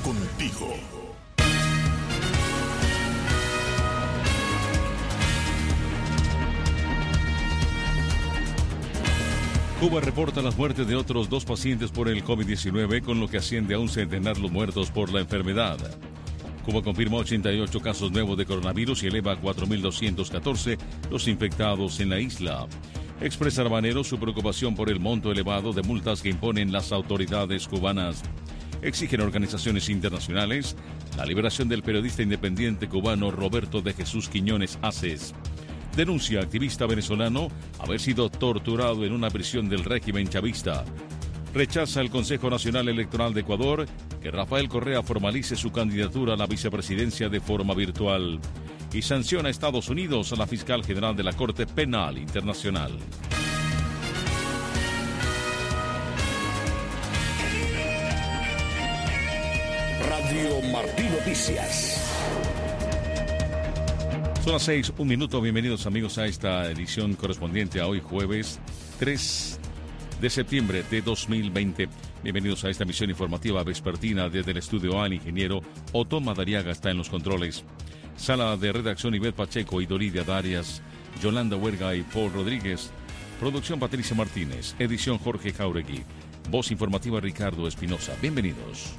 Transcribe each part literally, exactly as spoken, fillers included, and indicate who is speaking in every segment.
Speaker 1: contigo.
Speaker 2: Cuba reporta las muertes de otros dos pacientes por el COVID diecinueve, con lo que asciende a un centenar los muertos por la enfermedad. Cuba confirmó ochenta y ocho casos nuevos de coronavirus y eleva a cuatro mil doscientos catorce los infectados en la isla. Expresa Habanero su preocupación por el monto elevado de multas que imponen las autoridades cubanas. Exigen organizaciones internacionales la liberación del periodista independiente cubano Roberto de Jesús Quiñones Aces. Denuncia activista venezolano haber sido torturado en una prisión del régimen chavista. Rechaza el Consejo Nacional Electoral de Ecuador que Rafael Correa formalice su candidatura a la vicepresidencia de forma virtual. Y sanciona a Estados Unidos a la fiscal general de la Corte Penal Internacional.
Speaker 1: Radio Martí Noticias.
Speaker 2: Son las seis, un minuto. Bienvenidos amigos a esta edición correspondiente a hoy jueves tres de septiembre de dos mil veinte. Bienvenidos a esta emisión informativa vespertina desde el estudio A. El ingeniero Otto Madariaga está en los controles. Sala de redacción Ivette Pacheco y Doridia Darias, Yolanda Huerga y Paul Rodríguez. Producción Patricia Martínez. Edición Jorge Jauregui. Voz informativa Ricardo Espinosa. Bienvenidos.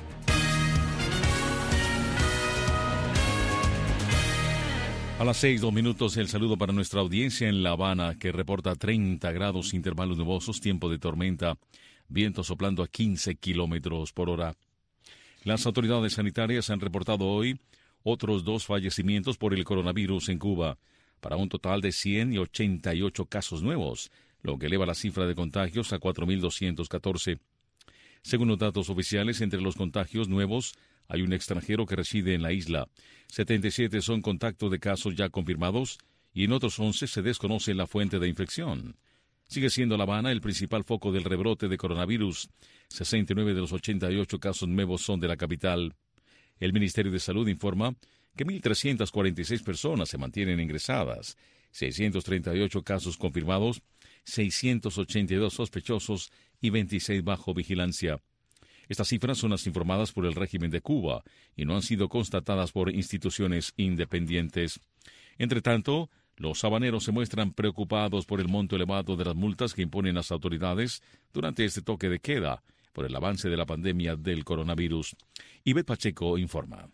Speaker 2: A las seis, dos minutos, el saludo para nuestra audiencia en La Habana, que reporta treinta grados, intervalos nubosos, tiempo de tormenta, viento soplando a quince kilómetros por hora. Las autoridades sanitarias han reportado hoy otros dos fallecimientos por el coronavirus en Cuba, para un total de cien ochenta y ocho casos nuevos, lo que eleva la cifra de contagios a cuatro mil doscientos catorce. Según los datos oficiales, entre los contagios nuevos hay un extranjero que reside en la isla. setenta y siete son contactos de casos ya confirmados y en otros once se desconoce la fuente de infección. Sigue siendo La Habana el principal foco del rebrote de coronavirus. sesenta y nueve de los ochenta y ocho casos nuevos son de la capital. El Ministerio de Salud informa que mil trescientas cuarenta y seis personas se mantienen ingresadas, seiscientos treinta y ocho casos confirmados, seiscientos ochenta y dos sospechosos y veintiséis bajo vigilancia. Estas cifras son las informadas por el régimen de Cuba y no han sido constatadas por instituciones independientes. Entre tanto, los habaneros se muestran preocupados por el monto elevado de las multas que imponen las autoridades durante este toque de queda por el avance de la pandemia del coronavirus. Ivette Pacheco informa.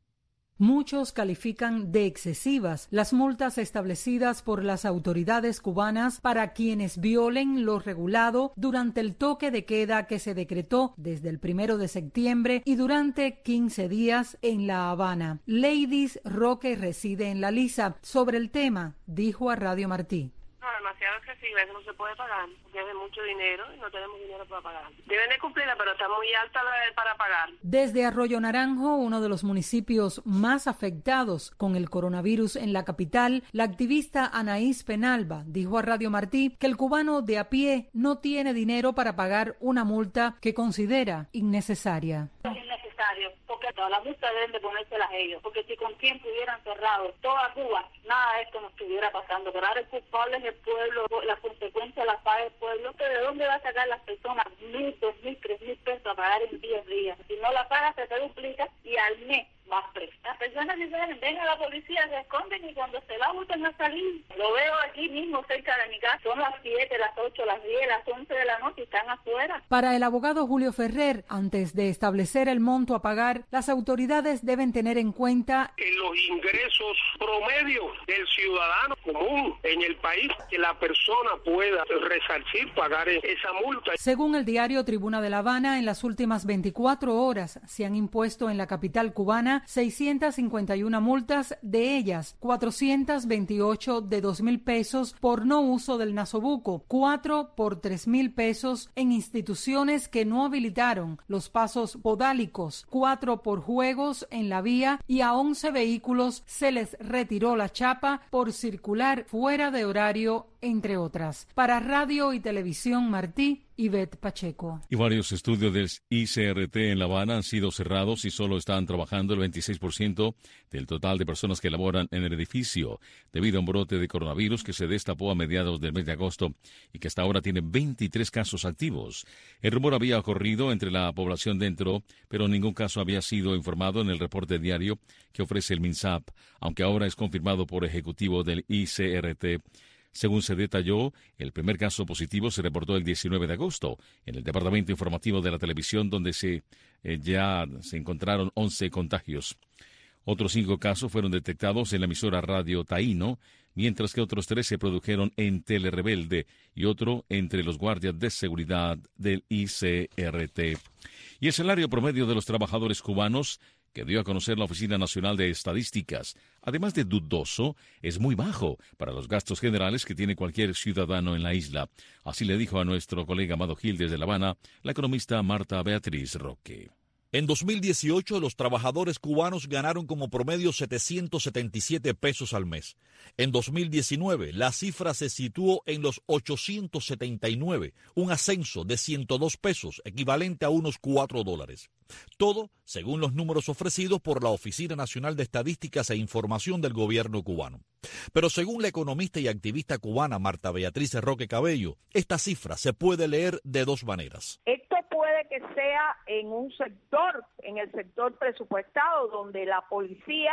Speaker 3: Muchos califican de excesivas las multas establecidas por las autoridades cubanas para quienes violen lo regulado durante el toque de queda que se decretó desde el primero de septiembre y durante quince días en La Habana. Ladies Roque reside en La Lisa. Sobre el tema, dijo a Radio Martí.
Speaker 4: No, demasiado excesiva, eso no se puede pagar, porque es de mucho dinero y no tenemos dinero para pagar. Deben de cumplirla, pero está muy alta la de para pagar.
Speaker 3: Desde Arroyo Naranjo, uno de los municipios más afectados con el coronavirus en la capital, la activista Anaís Penalba dijo a Radio Martí que el cubano de a pie no tiene dinero para pagar una multa que considera innecesaria.
Speaker 5: Porque todas las multas deben de ponérselas ellos, porque si con tiempo hubieran cerrado toda Cuba, nada de esto nos estuviera pasando. Pero ahora el culpable es el pueblo, las consecuencias las paga el pueblo. ¿De dónde va a sacar las personas mil, dos mil, tres mil pesos a pagar en diez días? Si no la paga, se te duplica y al mes más preso. Las personas dicen, ven a la policía, se esconden y cuando se la vuelven a salir. Lo veo aquí mismo cerca de mi casa. Son las siete, las ocho, las diez, las once de la noche y están afuera.
Speaker 3: Para el abogado Julio Ferrer, antes de establecer el monto a pagar, las autoridades deben tener en cuenta
Speaker 6: en los ingresos promedio del ciudadano común en el país, que la persona pueda resarcir, pagar esa multa.
Speaker 3: Según el diario Tribuna de La Habana, en las últimas veinticuatro horas se han impuesto en la capital cubana seiscientas cincuenta y una multas, de ellas cuatrocientas veintiocho de dos mil pesos por no uso del nasobuco, cuatro por tres mil pesos en instituciones que no habilitaron los pasos podálicos, cuatro por juegos en la vía y a once vehículos se les retiró la chapa por circular fuera de horario entre otras. Para Radio y Televisión Martí, Ivette Pacheco.
Speaker 2: Y varios estudios del I C R T en La Habana han sido cerrados y solo están trabajando el veintiséis por ciento del total de personas que laboran en el edificio, debido a un brote de coronavirus que se destapó a mediados del mes de agosto y que hasta ahora tiene veintitrés casos activos. El rumor había ocurrido entre la población dentro, pero ningún caso había sido informado en el reporte diario que ofrece el MINSAP, aunque ahora es confirmado por ejecutivo del I C R T. Según se detalló, el primer caso positivo se reportó el diecinueve de agosto en el departamento informativo de la televisión, donde se eh, ya se encontraron once contagios. Otros cinco casos fueron detectados en la emisora Radio Taíno, mientras que otros tres se produjeron en Telerebelde y otro entre los guardias de seguridad del I C R T. Y el salario promedio de los trabajadores cubanos que dio a conocer la Oficina Nacional de Estadísticas, además de dudoso, es muy bajo para los gastos generales que tiene cualquier ciudadano en la isla. Así le dijo a nuestro colega Amado Gil desde La Habana, la economista Marta Beatriz Roque.
Speaker 7: En dos mil dieciocho, los trabajadores cubanos ganaron como promedio setecientos setenta y siete pesos al mes. En dos mil diecinueve, la cifra se situó en los ochocientos setenta y nueve, un ascenso de ciento dos pesos, equivalente a unos cuatro dólares. Todo según los números ofrecidos por la Oficina Nacional de Estadísticas e Información del gobierno cubano. Pero según la economista y activista cubana Marta Beatriz Roque Cabello, esta cifra se puede leer de dos maneras.
Speaker 8: Esto puede que sea en un sector, en el sector presupuestado, donde la policía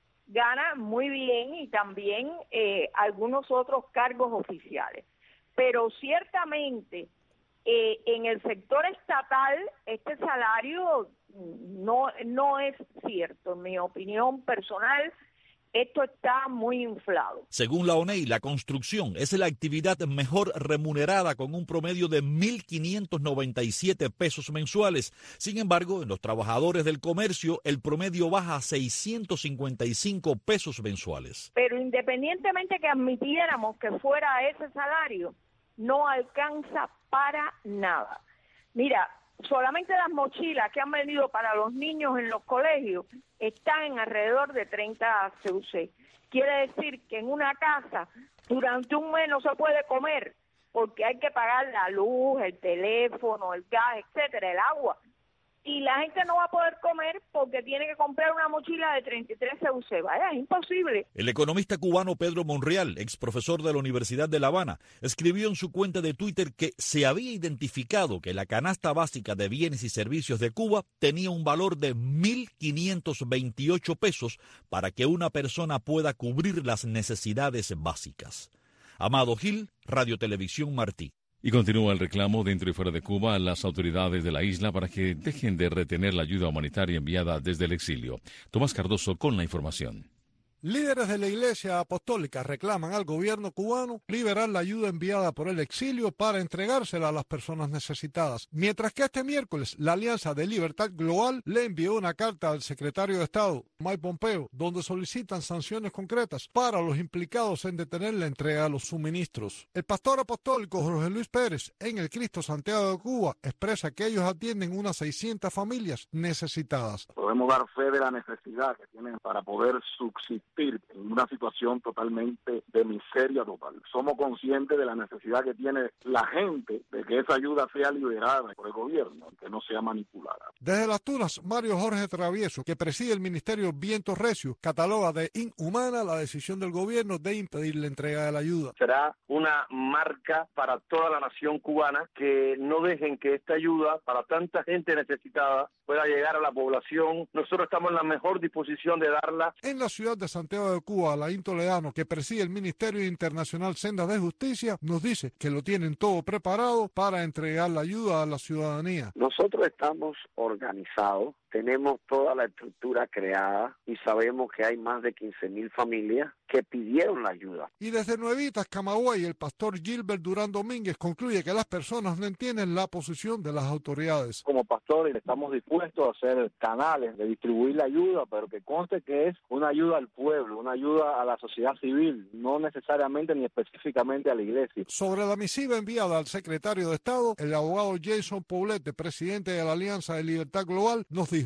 Speaker 8: gana muy bien y también eh, algunos otros cargos oficiales. Pero ciertamente eh, en el sector estatal este salario no, no es cierto. En mi opinión personal, esto está muy inflado.
Speaker 7: Según la O N E I, la construcción es la actividad mejor remunerada con un promedio de mil quinientos noventa y siete pesos mensuales. Sin embargo, en los trabajadores del comercio, el promedio baja a seiscientos cincuenta y cinco pesos mensuales.
Speaker 8: Pero independientemente que admitiéramos que fuera ese salario, no alcanza para nada. Mira, solamente las mochilas que han vendido para los niños en los colegios están en alrededor de treinta C U C. Quiere decir que en una casa durante un mes no se puede comer porque hay que pagar la luz, el teléfono, el gas, etcétera, el agua. Y la gente no va a poder comer porque tiene que comprar una mochila de treinta y tres C U C. Vaya, es imposible.
Speaker 7: El economista cubano Pedro Monreal, ex profesor de la Universidad de La Habana, escribió en su cuenta de Twitter que se había identificado que la canasta básica de bienes y servicios de Cuba tenía un valor de mil quinientos veintiocho pesos para que una persona pueda cubrir las necesidades básicas. Amado Gil, Radio Televisión Martí.
Speaker 2: Y continúa el reclamo dentro y fuera de Cuba a las autoridades de la isla para que dejen de retener la ayuda humanitaria enviada desde el exilio. Tomás Cardoso con la información.
Speaker 9: Líderes de la Iglesia Apostólica reclaman al gobierno cubano liberar la ayuda enviada por el exilio para entregársela a las personas necesitadas. Mientras que este miércoles la Alianza de Libertad Global le envió una carta al secretario de Estado, Mike Pompeo, donde solicitan sanciones concretas para los implicados en detener la entrega de los suministros. El pastor apostólico Jorge Luis Pérez, en el Cristo Santiago de Cuba, expresa que ellos atienden unas seiscientas familias necesitadas.
Speaker 10: Podemos dar fe de la necesidad que tienen para poder subsistir en una situación totalmente de miseria total. Somos conscientes de la necesidad que tiene la gente de que esa ayuda sea liberada por el gobierno, que no sea manipulada.
Speaker 9: Desde Las Tunas, Mario Jorge Travieso, que preside el Ministerio Vientos Recios, cataloga de inhumana la decisión del gobierno de impedir la entrega de la ayuda.
Speaker 11: Será una marca para toda la nación cubana que no dejen que esta ayuda para tanta gente necesitada pueda llegar a la población. Nosotros estamos en la mejor disposición de darla.
Speaker 9: En la ciudad de Santiago de Cuba, Alain Toledano, que preside el Ministerio Internacional Sendas de Justicia, nos dice que lo tienen todo preparado para entregar la ayuda a la ciudadanía.
Speaker 12: Nosotros estamos organizados, tenemos toda la estructura creada y sabemos que hay más de quince mil familias que pidieron la ayuda.
Speaker 9: Y desde Nuevitas, Camagüey, el pastor Gilbert Durán Domínguez concluye que las personas no entienden la posición de las autoridades.
Speaker 13: Como pastores estamos dispuestos a hacer canales de distribuir la ayuda, pero que conste que es una ayuda al pueblo, una ayuda a la sociedad civil, no necesariamente ni específicamente a la iglesia.
Speaker 9: Sobre la misiva enviada al secretario de Estado, el abogado Jason Poblete, presidente de la Alianza de Libertad Global, nos dijo:
Speaker 14: Esto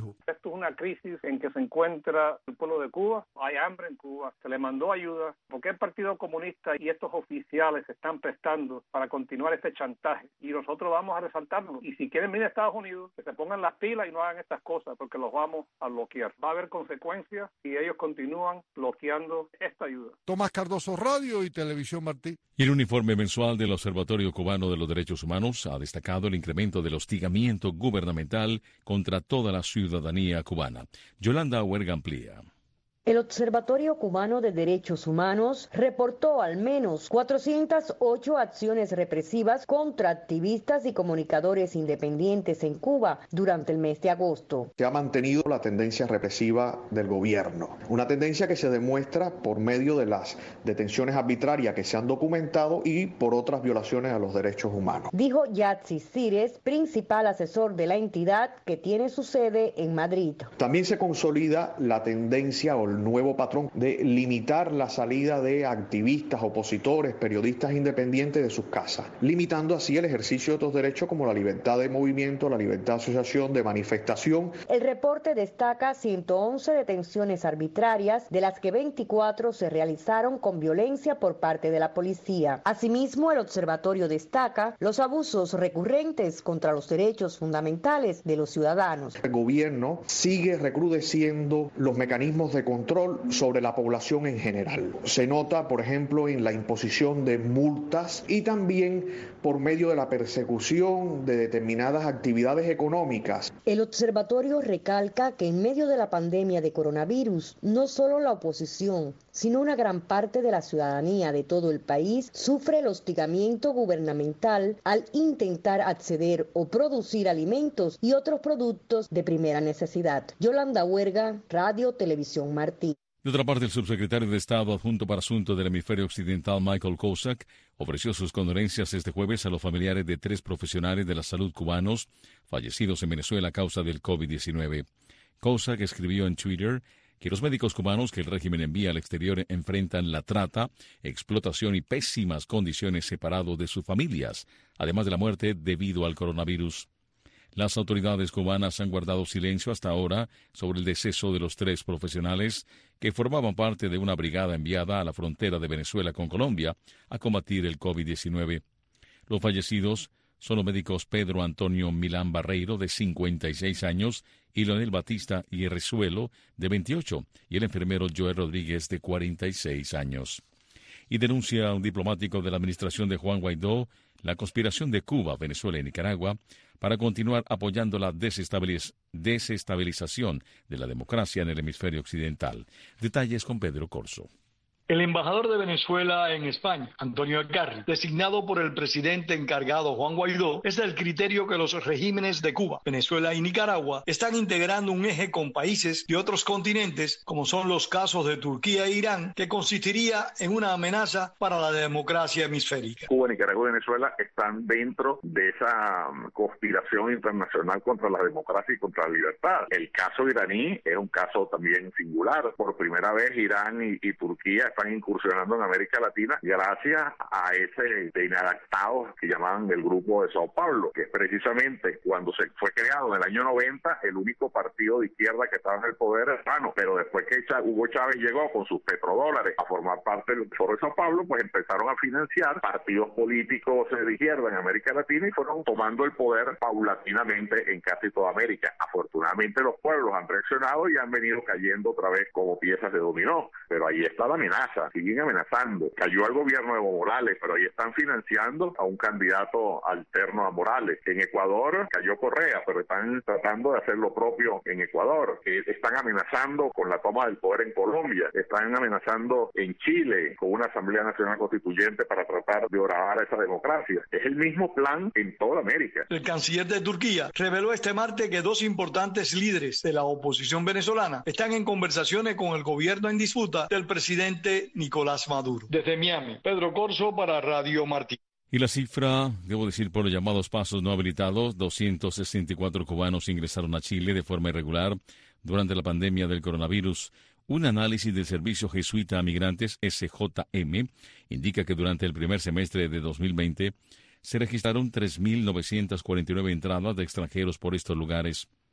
Speaker 14: Esto es una crisis en que se encuentra el pueblo de Cuba. Hay hambre en Cuba, se le mandó ayuda. ¿Por qué el Partido Comunista y estos oficiales se están prestando para continuar este chantaje? Y nosotros vamos a resaltarlo. Y si quieren venir a Estados Unidos, que se pongan las pilas y no hagan estas cosas, porque los vamos a bloquear. Va a haber consecuencias si ellos continúan bloqueando esta ayuda.
Speaker 9: Tomás Cardoso, Radio y Televisión Martí.
Speaker 2: Y el uniforme mensual del Observatorio Cubano de los Derechos Humanos ha destacado el incremento del hostigamiento gubernamental contra toda la ciudadanía cubana. Yolanda Huerga amplía.
Speaker 15: El Observatorio Cubano de Derechos Humanos reportó al menos cuatrocientas ocho acciones represivas contra activistas y comunicadores independientes en Cuba durante el mes de agosto.
Speaker 16: Se ha mantenido la tendencia represiva del gobierno, una tendencia que se demuestra por medio de las detenciones arbitrarias que se han documentado y por otras violaciones a los derechos humanos.
Speaker 15: Dijo Yatsi Cires, principal asesor de la entidad que tiene su sede en Madrid.
Speaker 16: También se consolida la tendencia o el nuevo patrón de limitar la salida de activistas, opositores, periodistas independientes de sus casas, limitando así el ejercicio de otros derechos como la libertad de movimiento, la libertad de asociación, de manifestación.
Speaker 15: El reporte destaca ciento once detenciones arbitrarias, de las que veinticuatro se realizaron con violencia por parte de la policía. Asimismo, el observatorio destaca los abusos recurrentes contra los derechos fundamentales de los ciudadanos.
Speaker 16: El gobierno sigue recrudeciendo los mecanismos de control sobre la población en general. Se nota, por ejemplo, en la imposición de multas y también por medio de la persecución de determinadas actividades económicas.
Speaker 15: El observatorio recalca que en medio de la pandemia de coronavirus, no solo la oposición, sino una gran parte de la ciudadanía de todo el país sufre el hostigamiento gubernamental al intentar acceder o producir alimentos y otros productos de primera necesidad. Yolanda Huerga, Radio Televisión Martí.
Speaker 2: De otra parte, el subsecretario de Estado adjunto para Asuntos del Hemisferio Occidental, Michael Kozak, ofreció sus condolencias este jueves a los familiares de tres profesionales de la salud cubanos fallecidos en Venezuela a causa del COVID diecinueve. Kozak escribió en Twitter que los médicos cubanos que el régimen envía al exterior enfrentan la trata, explotación y pésimas condiciones separados de sus familias, además de la muerte debido al coronavirus. Las autoridades cubanas han guardado silencio hasta ahora sobre el deceso de los tres profesionales que formaban parte de una brigada enviada a la frontera de Venezuela con Colombia a combatir el COVID diecinueve. Los fallecidos son los médicos Pedro Antonio Milán Barreiro, de cincuenta y seis años, y Leonel Batista Hierrezuelo, de veintiocho, y el enfermero Joel Rodríguez, de cuarenta y seis años. Y denuncia a un diplomático de la administración de Juan Guaidó la conspiración de Cuba, Venezuela y Nicaragua para continuar apoyando la desestabiliz- desestabilización de la democracia en el hemisferio occidental. Detalles con Pedro Corso.
Speaker 17: El embajador de Venezuela en España, Antonio Algarri, designado por el presidente encargado Juan Guaidó, es del criterio que los regímenes de Cuba, Venezuela y Nicaragua están integrando un eje con países de otros continentes, como son los casos de Turquía e Irán, que consistiría en una amenaza para la democracia hemisférica.
Speaker 18: Cuba, Nicaragua y Venezuela están dentro de esa conspiración internacional contra la democracia y contra la libertad. El caso iraní es un caso también singular. Por primera vez Irán y, y Turquía están incursionando en América Latina gracias a ese de inadaptados que llamaban el Grupo de Sao Paulo, que es precisamente cuando se fue creado en el año noventa el único partido de izquierda que estaba en el poder hispano, pero después que Hugo Chávez llegó con sus petrodólares a formar parte del Foro de Sao Paulo, pues empezaron a financiar partidos políticos de izquierda en América Latina y fueron tomando el poder paulatinamente en casi toda América. Afortunadamente los pueblos han reaccionado y han venido cayendo otra vez como piezas de dominó, pero ahí está la amenaza. Siguen amenazando. Cayó el gobierno de Evo Morales, pero ahí están financiando a un candidato alterno a Morales. En Ecuador cayó Correa, pero están tratando de hacer lo propio en Ecuador. Eh, están amenazando con la toma del poder en Colombia. Están amenazando en Chile con una Asamblea Nacional Constituyente para tratar de horadar a esa democracia. Es el mismo plan en toda América.
Speaker 17: El canciller de Turquía reveló este martes que dos importantes líderes de la oposición venezolana están en conversaciones con el gobierno en disputa del presidente Nicolás Maduro. Desde Miami, Pedro Corso para Radio Martí.
Speaker 2: Y la cifra, debo decir, por los llamados pasos no habilitados, doscientos sesenta y cuatro cubanos ingresaron a Chile de forma irregular durante la pandemia del coronavirus. Un análisis del Servicio Jesuita a Migrantes, S J M, indica que durante el primer semestre de dos mil veinte se registraron tres mil novecientas cuarenta y nueve entradas de extranjeros por estos lugares.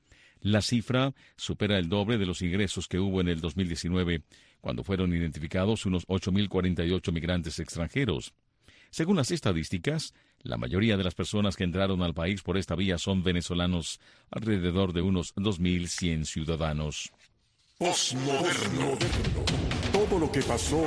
Speaker 2: La cifra supera el doble de los ingresos que hubo en el dos mil diecinueve, cuando fueron identificados unos ocho mil cuarenta y ocho migrantes extranjeros. Según las estadísticas, la mayoría de las personas que entraron al país por esta vía son venezolanos, alrededor de unos dos mil cien ciudadanos.
Speaker 1: Postmoderno. Todo lo que pasó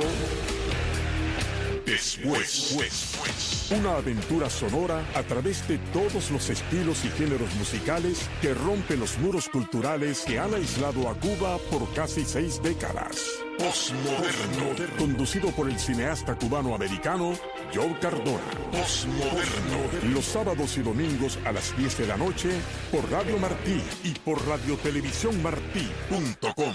Speaker 1: después. Una aventura sonora a través de todos los estilos y géneros musicales que rompen los muros culturales que han aislado a Cuba por casi seis décadas. Postmoderno. Conducido por el cineasta cubano-americano Joe Cardona. Postmoderno. Los sábados y domingos a las diez de la noche por Radio Martí y por radiotelevisión martí punto com.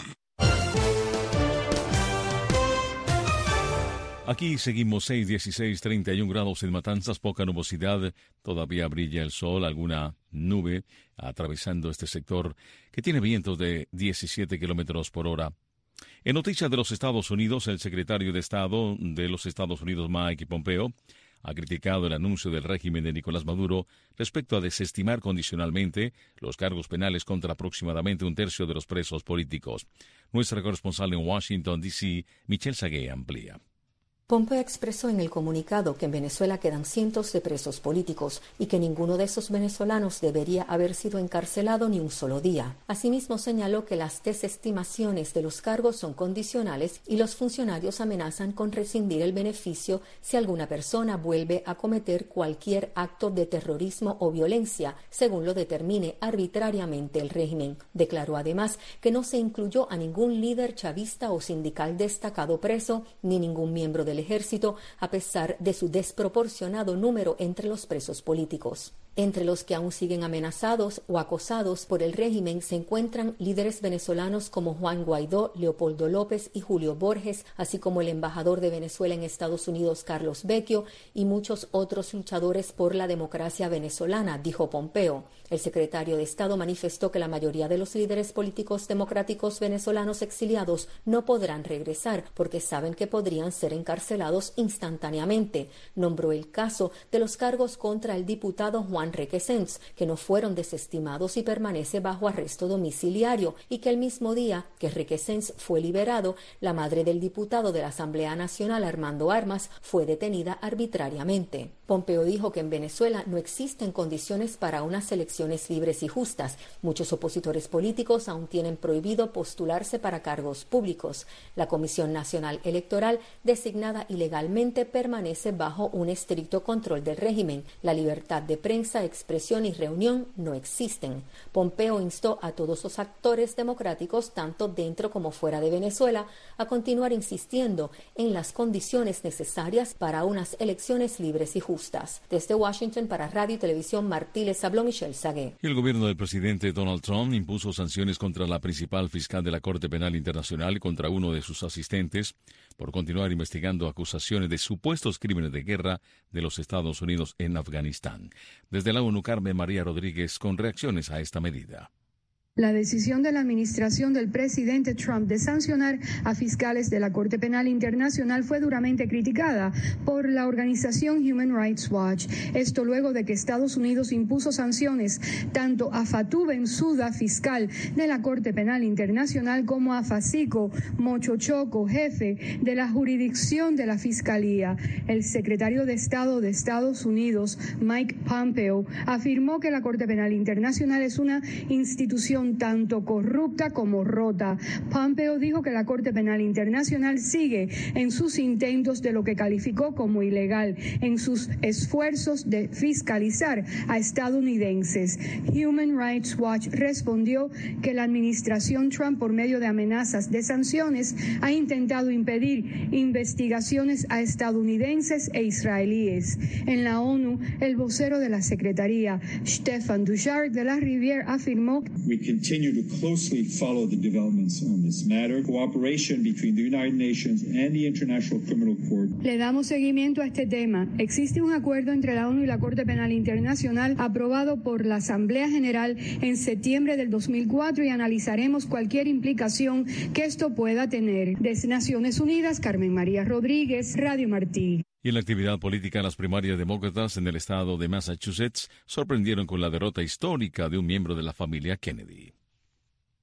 Speaker 2: Aquí seguimos seis dieciséis, treinta y un grados en Matanzas, poca nubosidad, todavía brilla el sol, alguna nube atravesando este sector que tiene vientos de diecisiete kilómetros por hora. En noticias de los Estados Unidos, el secretario de Estado de los Estados Unidos, Mike Pompeo, ha criticado el anuncio del régimen de Nicolás Maduro respecto a desestimar condicionalmente los cargos penales contra aproximadamente un tercio de los presos políticos. Nuestra corresponsal en Washington, D C, Michelle Sagué, amplía.
Speaker 19: Pompeo expresó en el comunicado que en Venezuela quedan cientos de presos políticos y que ninguno de esos venezolanos debería haber sido encarcelado ni un solo día. Asimismo, señaló que las desestimaciones de los cargos son condicionales y los funcionarios amenazan con rescindir el beneficio si alguna persona vuelve a cometer cualquier acto de terrorismo o violencia, según lo determine arbitrariamente el régimen. Declaró además que no se incluyó a ningún líder chavista o sindical destacado preso, ni ningún miembro de del ejército, a pesar de su desproporcionado número entre los presos políticos. Entre los que aún siguen amenazados o acosados por el régimen se encuentran líderes venezolanos como Juan Guaidó, Leopoldo López y Julio Borges, así como el embajador de Venezuela en Estados Unidos, Carlos Vecchio, y muchos otros luchadores por la democracia venezolana, dijo Pompeo. El secretario de Estado manifestó que la mayoría de los líderes políticos democráticos venezolanos exiliados no podrán regresar porque saben que podrían ser encarcelados instantáneamente. Nombró el caso de los cargos contra el diputado Juan Requesens, que no fueron desestimados y permanece bajo arresto domiciliario, y que el mismo día que Requesens fue liberado, la madre del diputado de la Asamblea Nacional, Armando Armas, fue detenida arbitrariamente. Pompeo dijo que en Venezuela no existen condiciones para unas elecciones libres y justas. Muchos opositores políticos aún tienen prohibido postularse para cargos públicos. La Comisión Nacional Electoral, designada ilegalmente, permanece bajo un estricto control del régimen. La libertad de prensa, expresión y reunión no existen. Pompeo instó a todos los actores democráticos, tanto dentro como fuera de Venezuela, a continuar insistiendo en las condiciones necesarias para unas elecciones libres y justas. Desde Washington, para Radio y Televisión Martí, les habló Michelle Sagué.
Speaker 2: El gobierno del presidente Donald Trump impuso sanciones contra la principal fiscal de la Corte Penal Internacional y contra uno de sus asistentes por continuar investigando acusaciones de supuestos crímenes de guerra de los Estados Unidos en Afganistán. Desde la ONU, Carmen María Rodríguez con reacciones a esta medida.
Speaker 20: La decisión de la administración del presidente Trump de sancionar a fiscales de la Corte Penal Internacional fue duramente criticada por la organización Human Rights Watch. Esto luego de que Estados Unidos impuso sanciones tanto a Fatou Bensouda, fiscal de la Corte Penal Internacional, como a Fasiko Mochochoco, jefe de la jurisdicción de la Fiscalía. El secretario de Estado de Estados Unidos, Mike Pompeo, afirmó que la Corte Penal Internacional es una institución tanto corrupta como rota. Pompeo dijo que la Corte Penal Internacional sigue en sus intentos de lo que calificó como ilegal, en sus esfuerzos de fiscalizar a estadounidenses. Human Rights Watch respondió que la administración Trump, por medio de amenazas de sanciones, ha intentado impedir investigaciones a estadounidenses e israelíes. En la ONU, el vocero de la Secretaría, Stefan Dujarric de la Rivière, afirmó:
Speaker 21: We continue to closely follow the developments on this matter. Cooperation between the United Nations and the International Criminal Court.
Speaker 20: Le damos seguimiento a este tema. Existe un acuerdo entre la ONU y la Corte Penal Internacional aprobado por la Asamblea General en septiembre del dos mil cuatro y analizaremos cualquier implicación que esto pueda tener. Desde Naciones Unidas, Carmen María Rodríguez, Radio Martí.
Speaker 2: Y en la actividad política, las primarias demócratas en el estado de Massachusetts sorprendieron con la derrota histórica de un miembro de la familia Kennedy.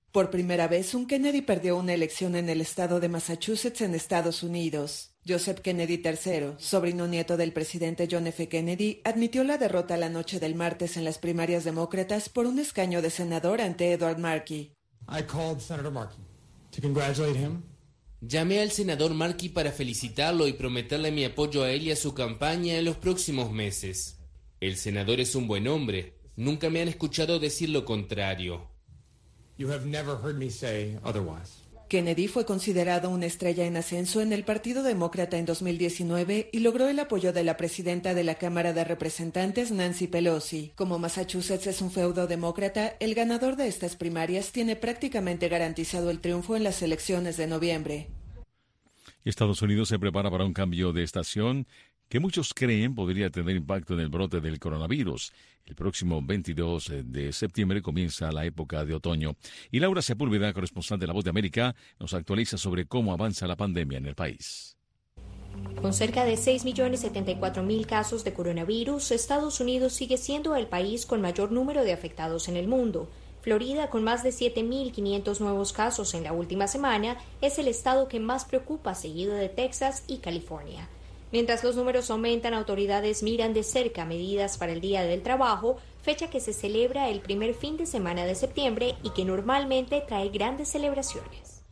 Speaker 4: Por primera vez, un Kennedy perdió una elección en el estado de Massachusetts, en Estados Unidos. Joseph Kennedy tercero, sobrino nieto del presidente John F. Kennedy, admitió la derrota la noche del martes en las primarias demócratas por un escaño de senador ante Edward Markey.
Speaker 22: I called Senator Markey to congratulate him.
Speaker 23: Llamé al senador Markey para felicitarlo y prometerle mi apoyo a él y a su campaña en los próximos meses. El senador es un buen hombre. Nunca me han escuchado decir lo contrario.
Speaker 22: You have never heard me say otherwise.
Speaker 4: Kennedy fue considerado una estrella en ascenso en el Partido Demócrata en dos mil diecinueve y logró el apoyo de la presidenta de la Cámara de Representantes, Nancy Pelosi. Como Massachusetts es un feudo demócrata, el ganador de estas primarias tiene prácticamente garantizado el triunfo en las elecciones de noviembre.
Speaker 2: Estados Unidos se prepara para un cambio de estación que muchos creen podría tener impacto en el brote del coronavirus. El próximo veintidós de septiembre comienza la época de otoño. Y Laura Sepúlveda, corresponsal de La Voz de América, nos actualiza sobre cómo avanza la pandemia en el país.
Speaker 24: Con cerca de seis millones setenta y cuatro mil casos de coronavirus, Estados Unidos sigue siendo el país con mayor número de afectados en el mundo. Florida, con más de siete mil quinientos nuevos casos en la última semana, es el estado que más preocupa, seguido de Texas y California. Mientras los números aumentan, autoridades miran de cerca medidas para el Día del Trabajo, fecha que se celebra el primer fin de semana de septiembre y que normalmente trae grandes celebraciones.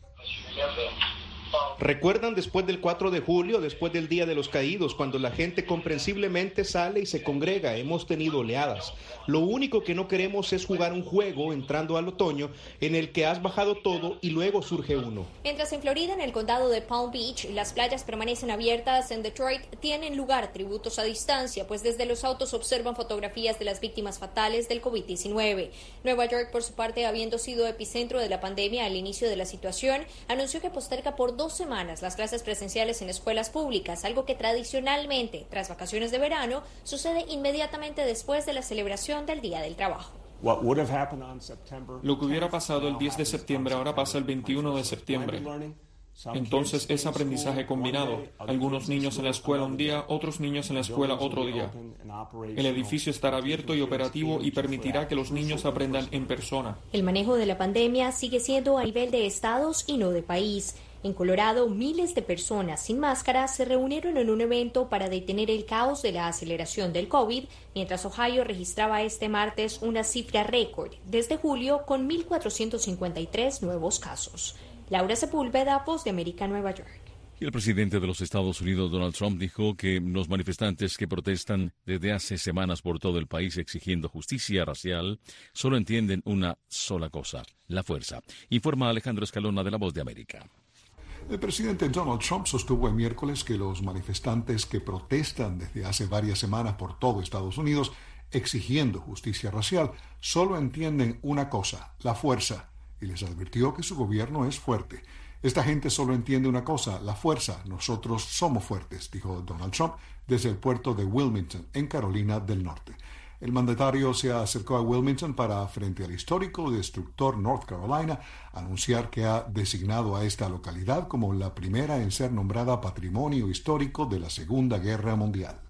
Speaker 25: ¿Recuerdan después del cuatro de julio, después del Día de los Caídos, cuando la gente comprensiblemente sale y se congrega? Hemos tenido oleadas. Lo único que no queremos es jugar un juego entrando al otoño en el que has bajado todo y luego surge uno.
Speaker 24: Mientras en Florida, en el condado de Palm Beach, las playas permanecen abiertas, en Detroit tienen lugar tributos a distancia, pues desde los autos observan fotografías de las víctimas fatales del COVID diecinueve. Nueva York, por su parte, habiendo sido epicentro de la pandemia al inicio de la situación, anunció que posterga por dos semanas las clases presenciales en escuelas públicas, algo que tradicionalmente, tras vacaciones de verano, sucede inmediatamente después de la celebración del Día del Trabajo.
Speaker 26: Lo que hubiera pasado el diez de septiembre ahora pasa el veintiuno de septiembre. Entonces es aprendizaje combinado. Algunos niños en la escuela un día, otros niños en la escuela otro día. El edificio estará abierto y operativo y permitirá que los niños aprendan en persona.
Speaker 24: El manejo de la pandemia sigue siendo a nivel de estados y no de país. En Colorado, miles de personas sin máscara se reunieron en un evento para detener el caos de la aceleración del COVID, mientras Ohio registraba este martes una cifra récord desde julio con mil cuatrocientos cincuenta y tres nuevos casos. Laura Sepúlveda, Voz de América, Nueva York.
Speaker 2: Y el presidente de los Estados Unidos, Donald Trump, dijo que los manifestantes que protestan desde hace semanas por todo el país exigiendo justicia racial solo entienden una sola cosa: la fuerza. Informa Alejandro Escalona de La Voz de América.
Speaker 27: El presidente Donald Trump sostuvo el miércoles que los manifestantes que protestan desde hace varias semanas por todo Estados Unidos exigiendo justicia racial solo entienden una cosa: la fuerza, y les advirtió que su gobierno es fuerte. Esta gente solo entiende una cosa: la fuerza. Nosotros somos fuertes, dijo Donald Trump desde el puerto de Wilmington, en Carolina del Norte. El mandatario se acercó a Wilmington para, frente al histórico destructor North Carolina, anunciar que ha designado a esta localidad como la primera en ser nombrada Patrimonio Histórico de la Segunda Guerra Mundial.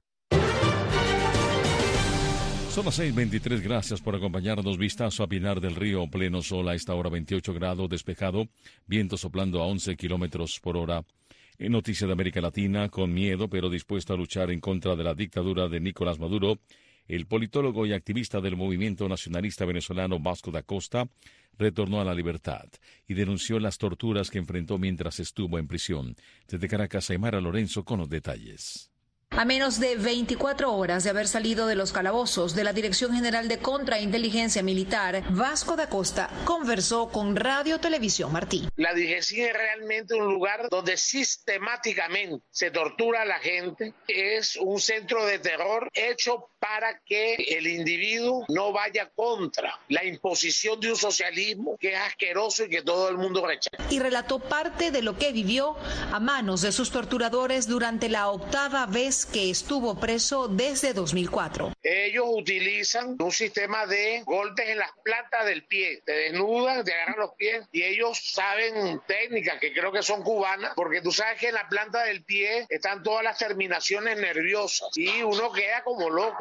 Speaker 2: Son las seis veintitrés, gracias por acompañarnos. Vistazo a Pinar del Río, pleno sol a esta hora, veintiocho grados, despejado, viento soplando a once kilómetros por hora. En Noticia de América Latina, con miedo pero dispuesto a luchar en contra de la dictadura de Nicolás Maduro, el politólogo y activista del movimiento nacionalista venezolano Vasco da Costa retornó a la libertad y denunció las torturas que enfrentó mientras estuvo en prisión. Desde Caracas, Aymara Lorenzo con los detalles.
Speaker 28: A menos de veinticuatro horas de haber salido de los calabozos de la Dirección General de Contrainteligencia Militar, Vasco da Costa conversó con Radio Televisión Martí.
Speaker 29: La D G C es realmente un lugar donde sistemáticamente se tortura a la gente. Es un centro de terror hecho para que el individuo no vaya contra la imposición de un socialismo que es asqueroso y que todo el mundo rechaza.
Speaker 28: Y relató parte de lo que vivió a manos de sus torturadores durante la octava vez que estuvo preso desde dos mil cuatro.
Speaker 29: Ellos utilizan un sistema de golpes en las plantas del pie. Te desnudan, te agarran los pies y ellos saben técnicas que creo que son cubanas, porque tú sabes que en la planta del pie están todas las terminaciones nerviosas y uno queda como loco.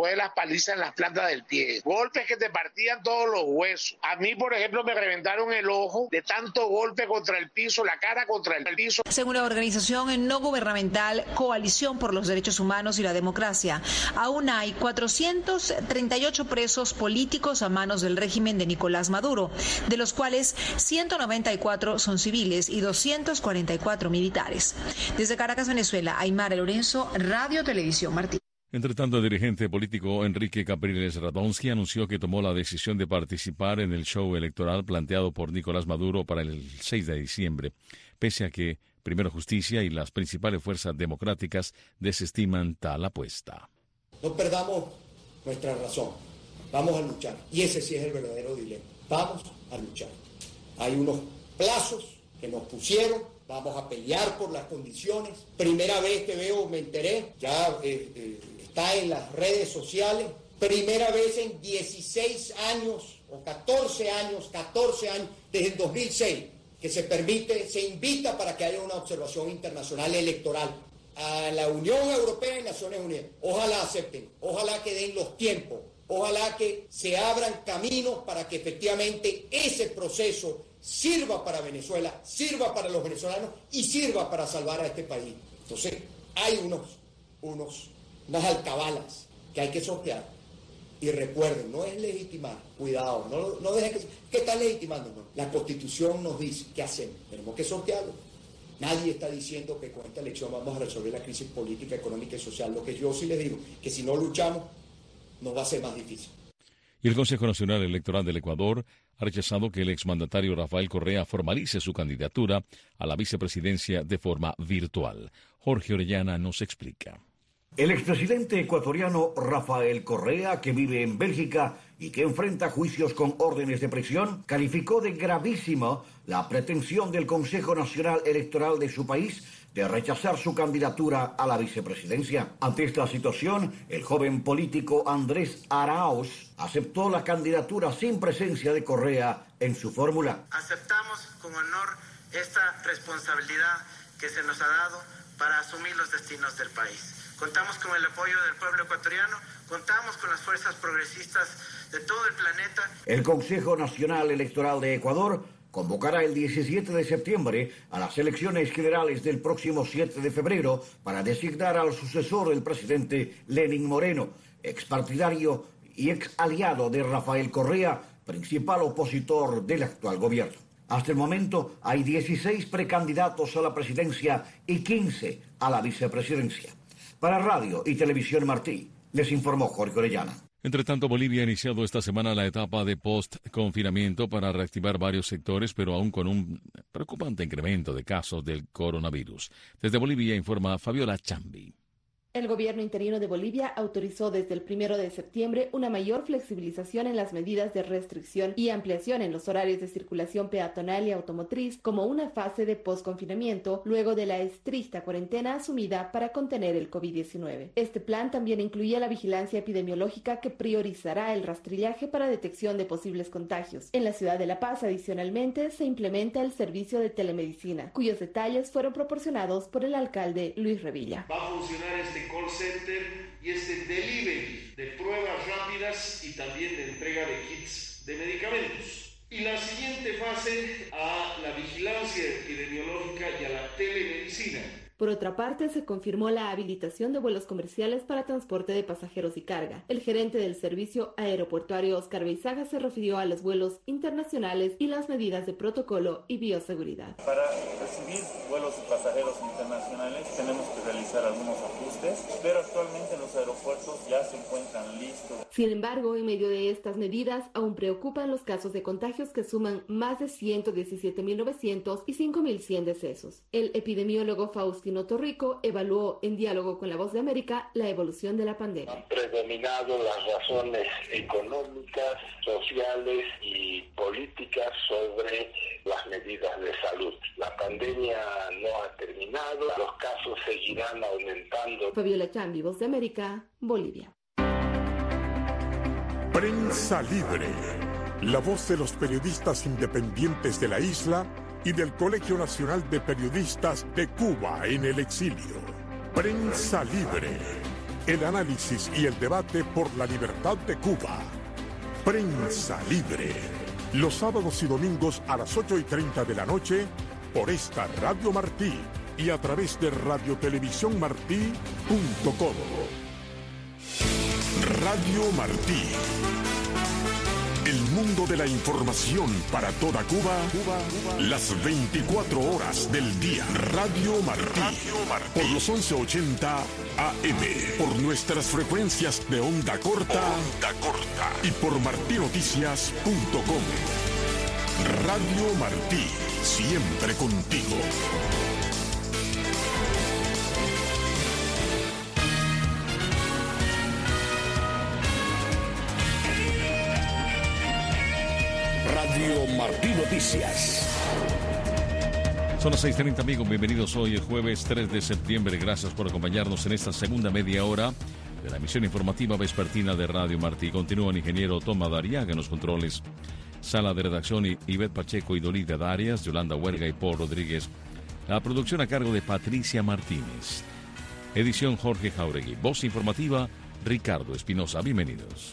Speaker 29: coger las palizas en las plantas del pie. Golpes que te partían todos los huesos. A mí, por ejemplo, me reventaron el ojo de tanto golpe contra el piso, la cara contra el piso.
Speaker 28: Según la organización no gubernamental Coalición por los Derechos Humanos y la Democracia, aún hay cuatrocientos treinta y ocho presos políticos a manos del régimen de Nicolás Maduro, de los cuales ciento noventa y cuatro son civiles y doscientos cuarenta y cuatro militares. Desde Caracas, Venezuela, Aymara Lorenzo, Radio Televisión Martí.
Speaker 2: Entre tanto, el dirigente político Enrique Capriles Radonsky anunció que tomó la decisión de participar en el show electoral planteado por Nicolás Maduro para el seis de diciembre, pese a que Primero Justicia y las principales fuerzas democráticas desestiman tal apuesta.
Speaker 3: No perdamos nuestra razón, vamos a luchar, y ese sí es el verdadero dilema, vamos a luchar. Hay unos plazos que nos pusieron, vamos a pelear por las condiciones. Primera vez que veo, me enteré, ya eh, eh, está en las redes sociales, primera vez en dieciséis años o catorce años, catorce años, desde el dos mil seis, que se permite, se invita para que haya una observación internacional electoral a la Unión Europea y Naciones Unidas. Ojalá acepten, ojalá que den los tiempos, ojalá que se abran caminos para que efectivamente ese proceso sirva para Venezuela, sirva para los venezolanos y sirva para salvar a este país. Entonces, hay unos, unos, unas alcabalas que hay que sortear. Y recuerden, no es legitimar, cuidado, no, no dejen que... ¿Qué está legitimando? No. La Constitución nos dice qué hacemos, tenemos que sortearlo. Nadie está diciendo que con esta elección vamos a resolver la crisis política, económica y social. Lo que yo sí les digo, que si no luchamos, nos va a ser más difícil.
Speaker 2: Y el Consejo Nacional Electoral del Ecuador ha rechazado que el exmandatario Rafael Correa formalice su candidatura a la vicepresidencia de forma virtual. Jorge Orellana nos explica.
Speaker 5: El expresidente ecuatoriano Rafael Correa, que vive en Bélgica y que enfrenta juicios con órdenes de prisión, calificó de gravísima la pretensión del Consejo Nacional Electoral de su país de rechazar su candidatura a la vicepresidencia. Ante esta situación, el joven político Andrés Arauz aceptó la candidatura sin presencia de Correa en su fórmula.
Speaker 6: Aceptamos con honor esta responsabilidad que se nos ha dado para asumir los destinos del país. Contamos con el apoyo del pueblo ecuatoriano, contamos con las fuerzas progresistas de todo el planeta.
Speaker 5: El Consejo Nacional Electoral de Ecuador convocará el diecisiete de septiembre a las elecciones generales del próximo siete de febrero para designar al sucesor del presidente Lenín Moreno, expartidario y ex aliado de Rafael Correa, principal opositor del actual gobierno. Hasta el momento hay dieciséis precandidatos a la presidencia y quince a la vicepresidencia. Para Radio y Televisión Martí, les informó Jorge Orellana.
Speaker 2: Entre tanto, Bolivia ha iniciado esta semana la etapa de post-confinamiento para reactivar varios sectores, pero aún con un preocupante incremento de casos del coronavirus. Desde Bolivia informa Fabiola Chambi.
Speaker 7: El gobierno interino de Bolivia autorizó desde el primero de septiembre una mayor flexibilización en las medidas de restricción y ampliación en los horarios de circulación peatonal y automotriz como una fase de posconfinamiento luego de la estricta cuarentena asumida para contener el COVID diecinueve. Este plan también incluye la vigilancia epidemiológica que priorizará el rastrillaje para detección de posibles contagios. En la ciudad de La Paz, adicionalmente, se implementa el servicio de telemedicina, cuyos detalles fueron proporcionados por el alcalde Luis Revilla.
Speaker 8: Va a funcionar este call center y este delivery de pruebas rápidas y también de entrega de kits de medicamentos. Y la siguiente fase a la vigilancia epidemiológica y a la telemedicina.
Speaker 7: Por otra parte, se confirmó la habilitación de vuelos comerciales para transporte de pasajeros y carga. El gerente del servicio aeroportuario Oscar Beizaga se refirió a los vuelos internacionales y las medidas de protocolo y bioseguridad.
Speaker 10: Para recibir vuelos de pasajeros internacionales tenemos que realizar algunos ajustes, pero actualmente los aeropuertos ya se encuentran listos.
Speaker 7: Sin embargo, en medio de estas medidas, aún preocupan los casos de contagios que suman más de ciento diecisiete mil novecientos y cinco mil cien decesos. El epidemiólogo Faustino Torrico evaluó en diálogo con La Voz de América la evolución de la pandemia.
Speaker 11: Han predominado las razones económicas, sociales y políticas sobre las medidas de salud. La pandemia no ha terminado, los casos seguirán aumentando.
Speaker 7: Fabiola Chambi, Voz de América, Bolivia.
Speaker 1: Prensa Libre, la voz de los periodistas independientes de la isla y del Colegio Nacional de Periodistas de Cuba en el exilio. Prensa Libre. el análisis y el debate por la libertad de Cuba. Prensa Libre. Los sábados y domingos a las ocho y treinta de la noche por esta Radio Martí y a través de radio televisión martí punto com. Radio Martí. El mundo de la información para toda Cuba, Cuba, Cuba, las veinticuatro horas del día. Radio Martí. Radio Martí. Por los once ochenta A M. Por nuestras frecuencias de onda corta. Onda corta. Y por martí noticias punto com. Radio Martí. Siempre contigo.
Speaker 5: Radio Martí Noticias.
Speaker 2: Son las seis treinta, amigos. Bienvenidos hoy, el jueves tres de septiembre. Gracias por acompañarnos en esta segunda media hora de la emisión informativa vespertina de Radio Martí. Continúa el ingeniero Toma Dariaga en los controles. Sala de redacción, Ivette Pacheco y Dolida Darias, Yolanda Huerga y Paul Rodríguez. La producción a cargo de Patricia Martínez. Edición Jorge Jauregui. Voz informativa, Ricardo Espinosa. Bienvenidos.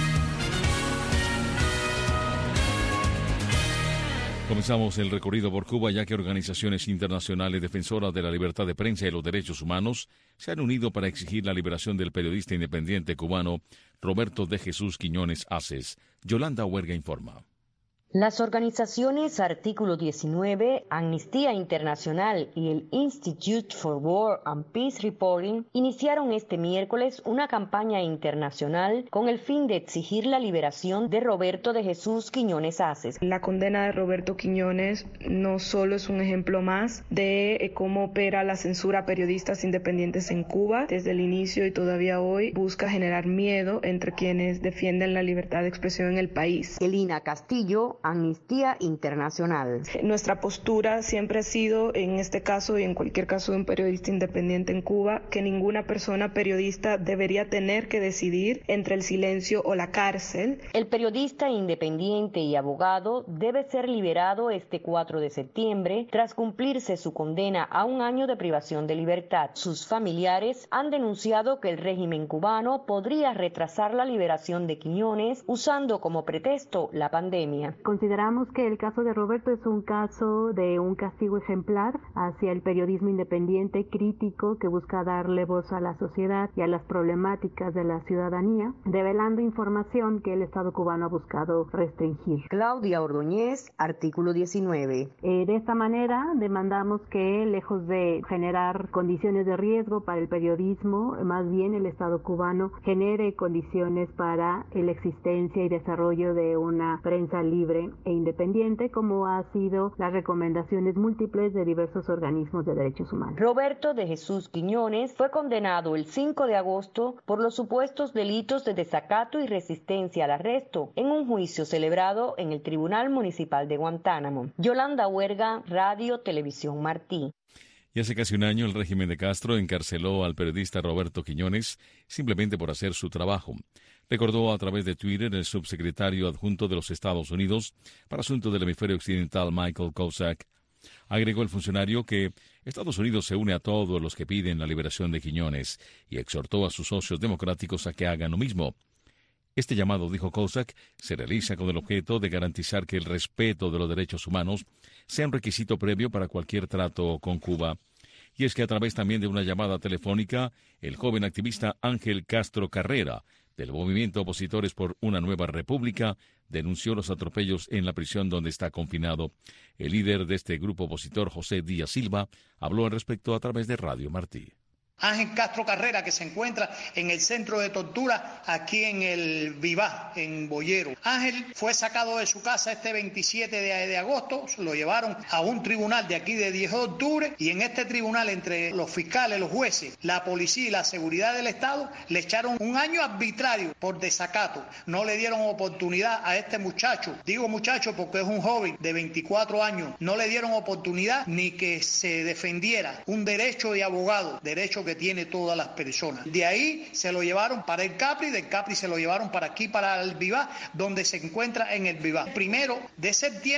Speaker 2: Comenzamos el recorrido por Cuba, ya que organizaciones internacionales defensoras de la libertad de prensa y los derechos humanos se han unido para exigir la liberación del periodista independiente cubano Roberto de Jesús Quiñones Aces. Yolanda Huerga informa.
Speaker 9: Las organizaciones Artículo diecinueve, Amnistía Internacional y el Institute for War and Peace Reporting iniciaron este miércoles una campaña internacional con el fin de exigir la liberación de Roberto de Jesús Quiñones Aces.
Speaker 12: La condena de Roberto Quiñones no solo es un ejemplo más de cómo opera la censura a periodistas independientes en Cuba. Desde el inicio y todavía hoy busca generar miedo entre quienes defienden la libertad de expresión en el país.
Speaker 9: Elina Castillo, Amnistía Internacional.
Speaker 12: Nuestra postura siempre ha sido, en este caso y en cualquier caso de un periodista independiente en Cuba, que ninguna persona periodista debería tener que decidir entre el silencio o la cárcel.
Speaker 9: El periodista independiente y abogado debe ser liberado este cuatro de septiembre tras cumplirse su condena a un año de privación de libertad. Sus familiares han denunciado que el régimen cubano podría retrasar la liberación de Quiñones usando como pretexto la pandemia.
Speaker 13: Consideramos que el caso de Roberto es un caso de un castigo ejemplar hacia el periodismo independiente crítico que busca darle voz a la sociedad y a las problemáticas de la ciudadanía, develando información que el Estado cubano ha buscado restringir.
Speaker 9: Claudia Ordóñez, Artículo diecinueve.
Speaker 13: Eh, de esta manera demandamos que, lejos de generar condiciones de riesgo para el periodismo, más bien el Estado cubano genere condiciones para la existencia y desarrollo de una prensa libre e independiente, como ha sido las recomendaciones múltiples de diversos organismos de derechos humanos.
Speaker 9: Roberto de Jesús Quiñones fue condenado el cinco de agosto por los supuestos delitos de desacato y resistencia al arresto en un juicio celebrado en el Tribunal Municipal de Guantánamo. Yolanda Huerga, Radio Televisión Martí.
Speaker 2: Y hace casi un año el régimen de Castro encarceló al periodista Roberto Quiñones simplemente por hacer su trabajo. Recordó a través de Twitter el subsecretario adjunto de los Estados Unidos para Asuntos del Hemisferio Occidental, Michael Kozak. Agregó el funcionario que Estados Unidos se une a todos los que piden la liberación de Quiñones y exhortó a sus socios democráticos a que hagan lo mismo. Este llamado, dijo Kozak, se realiza con el objeto de garantizar que el respeto de los derechos humanos sea un requisito previo para cualquier trato con Cuba. Y es que a través también de una llamada telefónica, el joven activista Ángel Castro Carrera, del movimiento Opositores por una Nueva República, denunció los atropellos en la prisión donde está confinado. El líder de este grupo opositor, José Díaz Silva, habló al respecto a través de Radio Martí.
Speaker 14: Ángel Castro Carrera, que se encuentra en el centro de tortura aquí en el Vivá, en Boyero. Ángel fue sacado de su casa este veintisiete de agosto, lo llevaron a un tribunal de aquí de diez de octubre y en este tribunal, entre los fiscales, los jueces, la policía y la seguridad del Estado, le echaron un año arbitrario por desacato. No le dieron oportunidad a este muchacho, digo muchacho porque es un joven de veinticuatro años, no le dieron oportunidad ni que se defendiera un derecho de abogado, derecho que tiene todas las personas. De ahí se lo llevaron para el Capri, del Capri se lo llevaron para aquí, para el Vivá, donde se encuentra en el Vivá. Primero de septiembre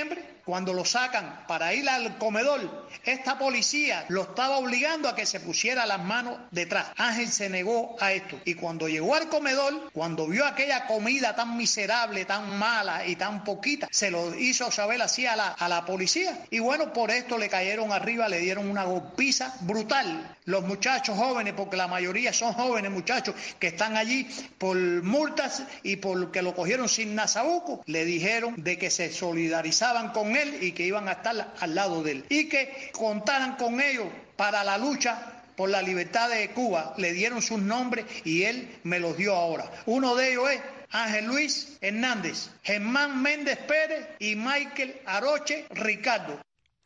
Speaker 14: Cuando lo sacan para ir al comedor, esta policía lo estaba obligando a que se pusiera las manos detrás. Ángel se negó a esto. Y cuando llegó al comedor, cuando vio aquella comida tan miserable, tan mala y tan poquita, se lo hizo saber así a la, a la policía. Y bueno, por esto le cayeron arriba, le dieron una golpiza brutal. Los muchachos jóvenes, porque la mayoría son jóvenes muchachos que están allí por multas y porque lo cogieron sin nasabuco, le dijeron de que se solidarizaban con él y que iban a estar al lado de él y que contaran con ellos para la lucha por la libertad de Cuba. Le dieron sus nombres y él me los dio ahora. Uno de ellos es Ángel Luis Hernández, Germán Méndez Pérez y Michael Aroche Ricardo.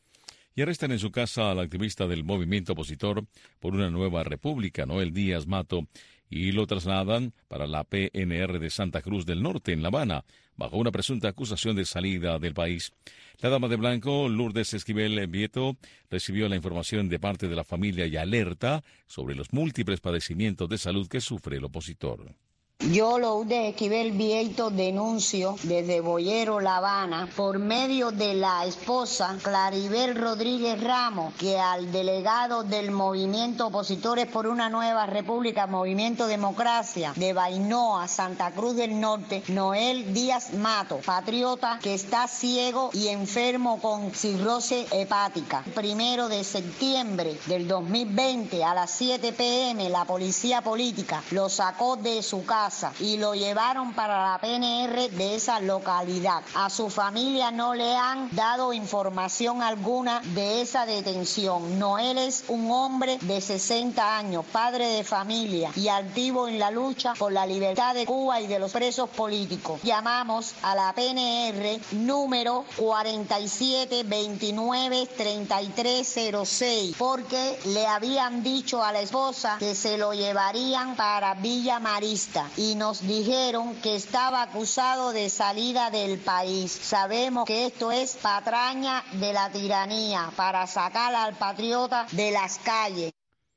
Speaker 2: Y arrestan en su casa al activista del movimiento opositor por una nueva república, Noel Díaz Mato, y lo trasladan para la P N R de Santa Cruz del Norte, en La Habana, bajo una presunta acusación de salida del país. La dama de blanco, Lourdes Esquivel Vieto, recibió la información de parte de la familia y alerta sobre los múltiples padecimientos de salud que sufre el opositor.
Speaker 15: Yo, Lourdes Esquivel Vieto, denuncio desde Boyero, La Habana, por medio de la esposa Claribel Rodríguez Ramos, que al delegado del Movimiento Opositores por una Nueva República, Movimiento Democracia, de Bainoa, Santa Cruz del Norte, Noel Díaz Mato, patriota que está ciego y enfermo con cirrosis hepática. Primero de septiembre del dos mil veinte a las siete pe eme, la policía política lo sacó de su casa y lo llevaron para la P N R de esa localidad. A su familia no le han dado información alguna de esa detención. Noel es un hombre de sesenta años, padre de familia y activo en la lucha por la libertad de Cuba y de los presos políticos. Llamamos a la P N R número cuarenta y siete veintinueve treinta y tres cero seis porque le habían dicho a la esposa que se lo llevarían para Villa Marista y nos dijeron que estaba acusado de salida del país. Sabemos que esto es patraña de la tiranía para sacar al patriota de las calles.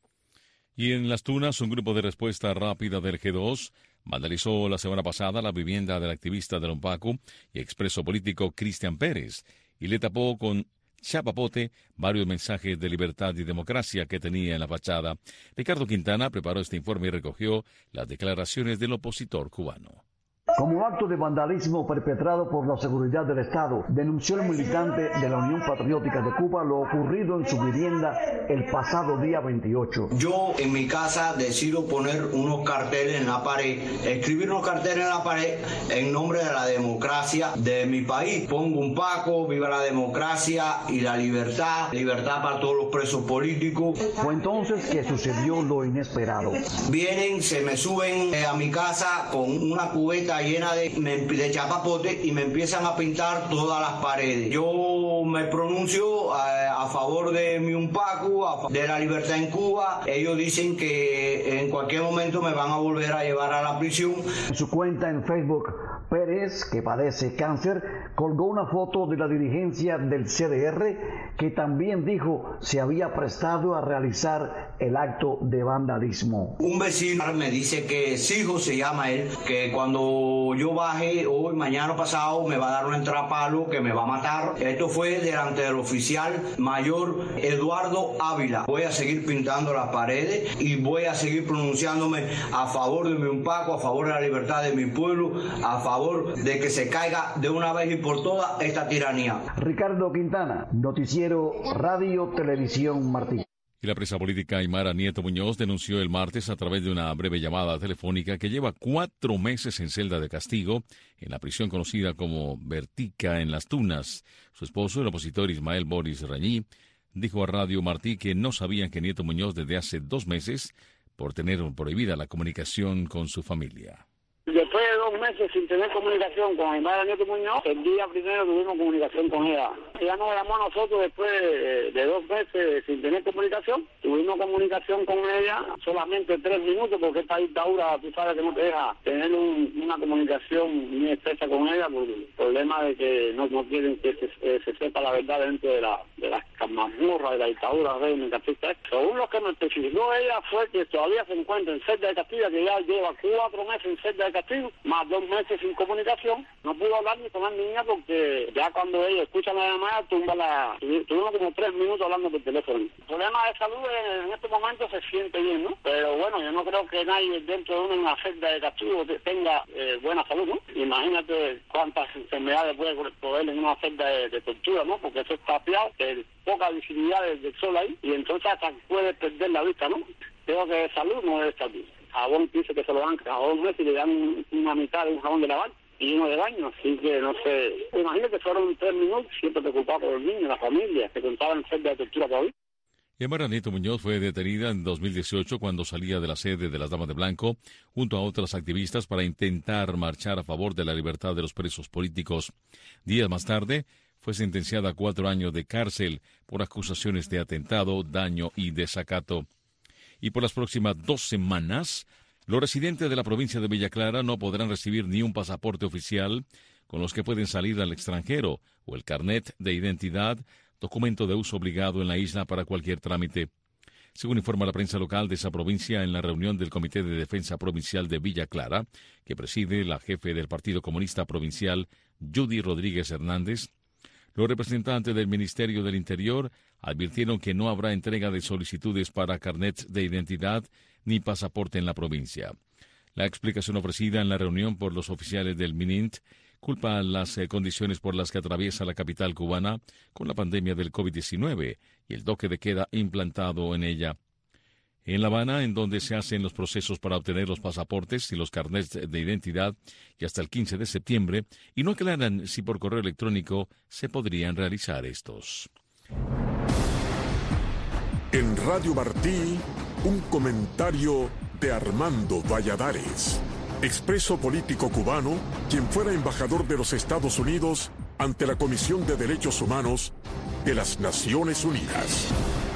Speaker 2: Y en Las Tunas, un grupo de respuesta rápida del G dos vandalizó la semana pasada la vivienda del activista del Ompaco y expreso político Cristian Pérez y le tapó con chapapote varios mensajes de libertad y democracia que tenía en la fachada. Ricardo Quintana preparó este informe y recogió las declaraciones del opositor cubano.
Speaker 16: Como acto de vandalismo perpetrado por la seguridad del Estado, denunció el militante de la Unión Patriótica de Cuba lo ocurrido en su vivienda el pasado día veintiocho.
Speaker 17: Yo en mi casa decido poner unos carteles en la pared, escribir unos carteles en la pared en nombre de la democracia de mi país. Pongo un paco, viva la democracia y la libertad, libertad para todos los presos políticos.
Speaker 16: Fue entonces que sucedió lo inesperado.
Speaker 17: Vienen, se me suben a mi casa con una cubeta llena de, de chapapote y me empiezan a pintar todas las paredes. Yo me pronuncio a, a favor de mi Umpacu, a, de la libertad en Cuba. Ellos dicen que en cualquier momento me van a volver a llevar a la prisión.
Speaker 16: En su cuenta en Facebook, Pérez, que padece cáncer, colgó una foto de la dirigencia del C D R que también dijo se había prestado a realizar el acto de vandalismo.
Speaker 17: Un vecino me dice que Sijo se llama él, que cuando yo baje hoy, mañana pasado, me va a dar una entrada a palo que me va a matar. Esto fue delante del oficial mayor Eduardo Ávila. Voy a seguir pintando las paredes y voy a seguir pronunciándome a favor de mi Umpaco, a favor de la libertad de mi pueblo, a favor de que se caiga de una vez y por todas esta tiranía.
Speaker 16: Ricardo Quintana, Noticiero Radio Televisión Martí.
Speaker 2: Y la presa política Aymara Nieto Muñoz denunció el martes a través de una breve llamada telefónica que lleva cuatro meses en celda de castigo en la prisión conocida como Vertica en Las Tunas. Su esposo, el opositor Ismael Boris Rañí, dijo a Radio Martí que no sabían que Nieto Muñoz desde hace dos meses por tener prohibida la comunicación con su familia.
Speaker 18: Después de dos meses sin tener comunicación con Aymara Nieto Muñoz, el día primero tuvimos comunicación con ella. Ella nos llamó a nosotros después de, de dos meses sin tener comunicación. Tuvimos comunicación con ella solamente tres minutos porque esta dictadura, tú sabes que no te deja tener un, una comunicación muy estrecha con ella por el problema de que no, no quieren que se, eh, se sepa la verdad dentro de la, de las mazmorras de la dictadura régimen castista. Según lo que me especificó ella fue que todavía se encuentra en celda de castigo, que ya lleva cuatro meses en celda de castigo, más dos meses sin comunicación. No pudo hablar ni con la niña porque ya cuando ella escucha la llamada, tumba la... Tuvimos como tres minutos hablando por teléfono. El problema de salud en, en este momento se siente bien, ¿no? Pero bueno, yo no creo que nadie dentro de una celda de castigo tenga eh, buena salud, ¿no? Imagínate cuántas enfermedades puede poder en una celda de, de tortura, ¿no? Porque eso está tapiado, que poca visibilidad del sol ahí, y entonces hasta puede perder la vista, ¿no? Creo que de salud no debe estar bien. Jabón dice que se lo dan cada dos meses y le dan una mitad de un jabón de lavar y uno de baño, así que no sé. Imagínate que fueron tres minutos, siempre preocupado por el niño, la familia, que contaban en celda de tortura todavía.
Speaker 2: Xiomara Nieto Muñoz fue detenida en dos mil dieciocho cuando salía de la sede de las Damas de Blanco junto a otras activistas para intentar marchar a favor de la libertad de los presos políticos. Días más tarde, fue sentenciada a cuatro años de cárcel por acusaciones de atentado, daño y desacato. Y por las próximas dos semanas, los residentes de la provincia de Villa Clara no podrán recibir ni un pasaporte oficial con los que pueden salir al extranjero o el carnet de identidad, documento de uso obligado en la isla para cualquier trámite. Según informa la prensa local de esa provincia en la reunión del Comité de Defensa Provincial de Villa Clara, que preside la jefe del Partido Comunista Provincial, Judy Rodríguez Hernández, los representantes del Ministerio del Interior advirtieron que no habrá entrega de solicitudes para carnets de identidad ni pasaporte en la provincia. La explicación ofrecida en la reunión por los oficiales del MININT culpa las eh, condiciones por las que atraviesa la capital cubana con la pandemia del COVID diecinueve y el toque de queda implantado en ella. En La Habana, en donde se hacen los procesos para obtener los pasaportes y los carnets de identidad, y hasta el quince de septiembre, y no aclaran si por correo electrónico se podrían realizar estos.
Speaker 1: En Radio Martí, un comentario de Armando Valladares, expreso político cubano, quien fuera embajador de los Estados Unidos ante la Comisión de Derechos Humanos de las Naciones Unidas.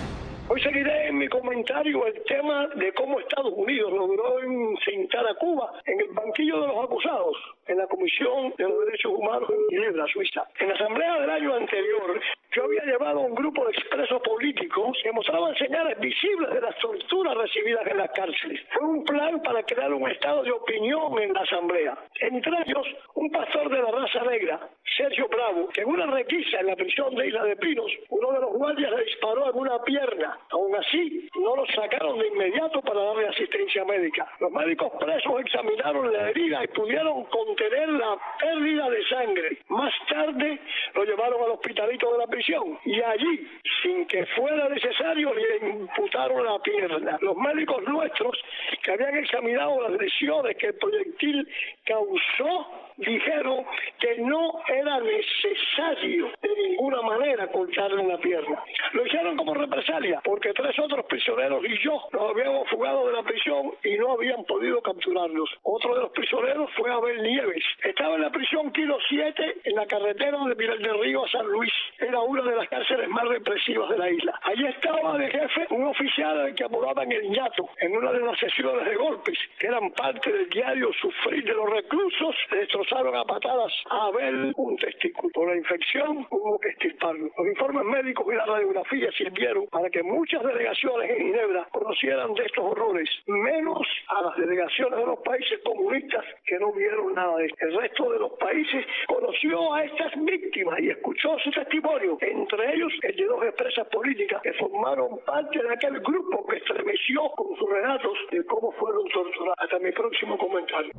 Speaker 4: Hoy seguiré en mi comentario el tema de cómo Estados Unidos logró sentar a Cuba en el banquillo de los acusados en la Comisión de los Derechos Humanos en Ginebra, Suiza. En la asamblea del año anterior, yo había llevado a un grupo de expresos políticos que mostraban señales visibles de las torturas recibidas en las cárceles. Fue un plan para crear un estado de opinión en la asamblea. Entre ellos, un pastor de la raza negra, Sergio Bravo, que en una requisa en la prisión de Isla de Pinos, uno de los guardias le disparó en una pierna. Aún así, no lo sacaron de inmediato para darle asistencia médica. Los médicos presos examinaron la herida y pudieron contener la pérdida de sangre. Más tarde, lo llevaron al hospitalito de la prisión y allí, sin que fuera necesario, le imputaron la pierna. Los médicos nuestros, que habían examinado las lesiones que el proyectil causó, dijeron que no era necesario de ninguna manera cortarle la pierna. Lo hicieron como represalia, porque tres otros prisioneros y yo nos habíamos fugado de la prisión y no habían podido capturarlos. Otro de los prisioneros fue Abel Nieves. Estaba en la prisión Kilo siete, en la carretera de Pinar del Río a San Luis. Era una de las cárceles más represivas de la isla. Allí estaba de jefe un oficial al que apodaban el ñato, en una de las sesiones de golpes, que eran parte del diario Sufrir de los reclusos. Le destrozaron a patadas a Abel un testículo. Por la infección hubo que extirparlo. Los informes médicos y la radiografía sirvieron para que muchas delegaciones en Ginebra conocieran de estos horrores, menos a las delegaciones de los países comunistas que no vieron nada de esto. El resto de los países conoció a estas víctimas y escuchó su testimonio, entre ellos el de dos expresas políticas que formaron parte de aquel grupo que estremeció con sus relatos de cómo fueron torturados. Hasta mi próximo comentario.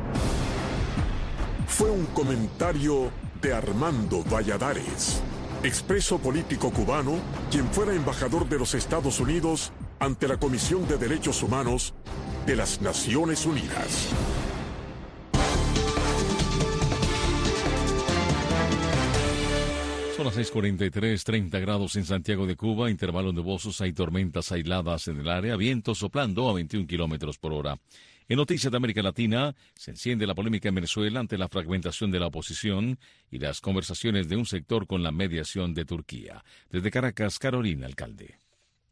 Speaker 1: Fue un comentario de Armando Valladares, expreso político cubano, quien fuera embajador de los Estados Unidos ante la Comisión de Derechos Humanos de las Naciones Unidas.
Speaker 2: Son las seis cuarenta y tres, treinta grados en Santiago de Cuba, intervalos nubosos, hay tormentas aisladas en el área, viento soplando a veintiún kilómetros por hora. En Noticias de América Latina, se enciende la polémica en Venezuela ante la fragmentación de la oposición y las conversaciones de un sector con la mediación de Turquía. Desde Caracas, Carolina Alcalde.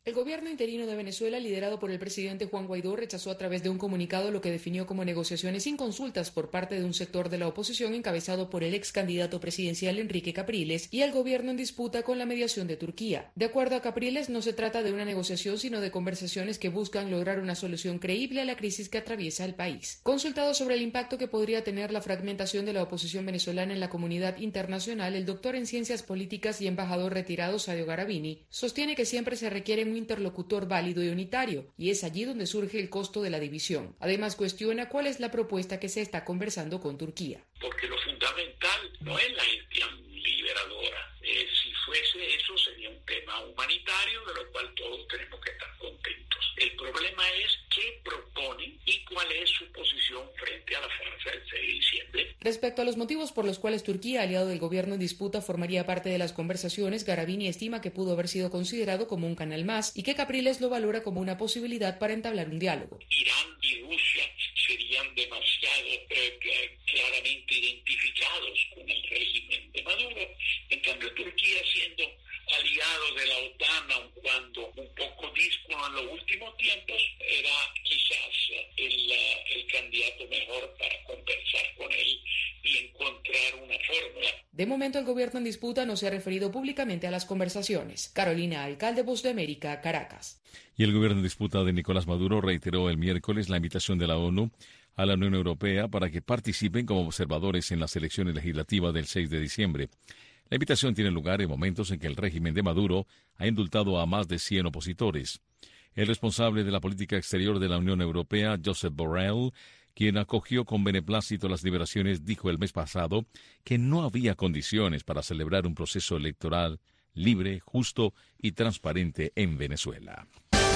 Speaker 19: El gobierno interino de Venezuela, liderado por el presidente Juan Guaidó, rechazó a través de un comunicado lo que definió como negociaciones sin consultas por parte de un sector de la oposición encabezado por el ex candidato presidencial Enrique Capriles y el gobierno en disputa con la mediación de Turquía. De acuerdo a Capriles, no se trata de una negociación, sino de conversaciones que buscan lograr una solución creíble a la crisis que atraviesa el país. Consultado sobre el impacto que podría tener la fragmentación de la oposición venezolana en la comunidad internacional, el doctor en ciencias políticas y embajador retirado Sadio Garavini sostiene que siempre se requiere un interlocutor válido y unitario, y es allí donde surge el costo de la división. Además, cuestiona cuál es la propuesta que se está conversando con Turquía.
Speaker 20: Porque lo fundamental no es la gestión liberadora. Eh, si fuese eso, sería un tema humanitario de lo cual todos tenemos que estar contentos. El problema es qué proponen y cuál es su posición frente a la farsa del seis de diciembre.
Speaker 19: Respecto a los motivos por los cuales Turquía, aliado del gobierno en disputa, formaría parte de las conversaciones, Garavini estima que pudo haber sido considerado como un canal más y que Capriles lo valora como una posibilidad para entablar un diálogo.
Speaker 20: Irán y Rusia serían demasiado eh, claramente identificados con el régimen de Maduro. En cambio, Turquía, siendo aliado de la OTAN, aun cuando un poco díscolo en los últimos tiempos, era quizás el, el candidato mejor para conversar con él y encontrar una fórmula.
Speaker 19: De momento, el gobierno en disputa no se ha referido públicamente a las conversaciones. Carolina Alcalde, Voz de América, Caracas.
Speaker 2: Y el gobierno en disputa de Nicolás Maduro reiteró el miércoles la invitación de la ONU a la Unión Europea para que participen como observadores en las elecciones legislativas del seis de diciembre. La invitación tiene lugar en momentos en que el régimen de Maduro ha indultado a más de cien opositores. El responsable de la política exterior de la Unión Europea, Josep Borrell, quien acogió con beneplácito las liberaciones, dijo el mes pasado que no había condiciones para celebrar un proceso electoral libre, justo y transparente en Venezuela.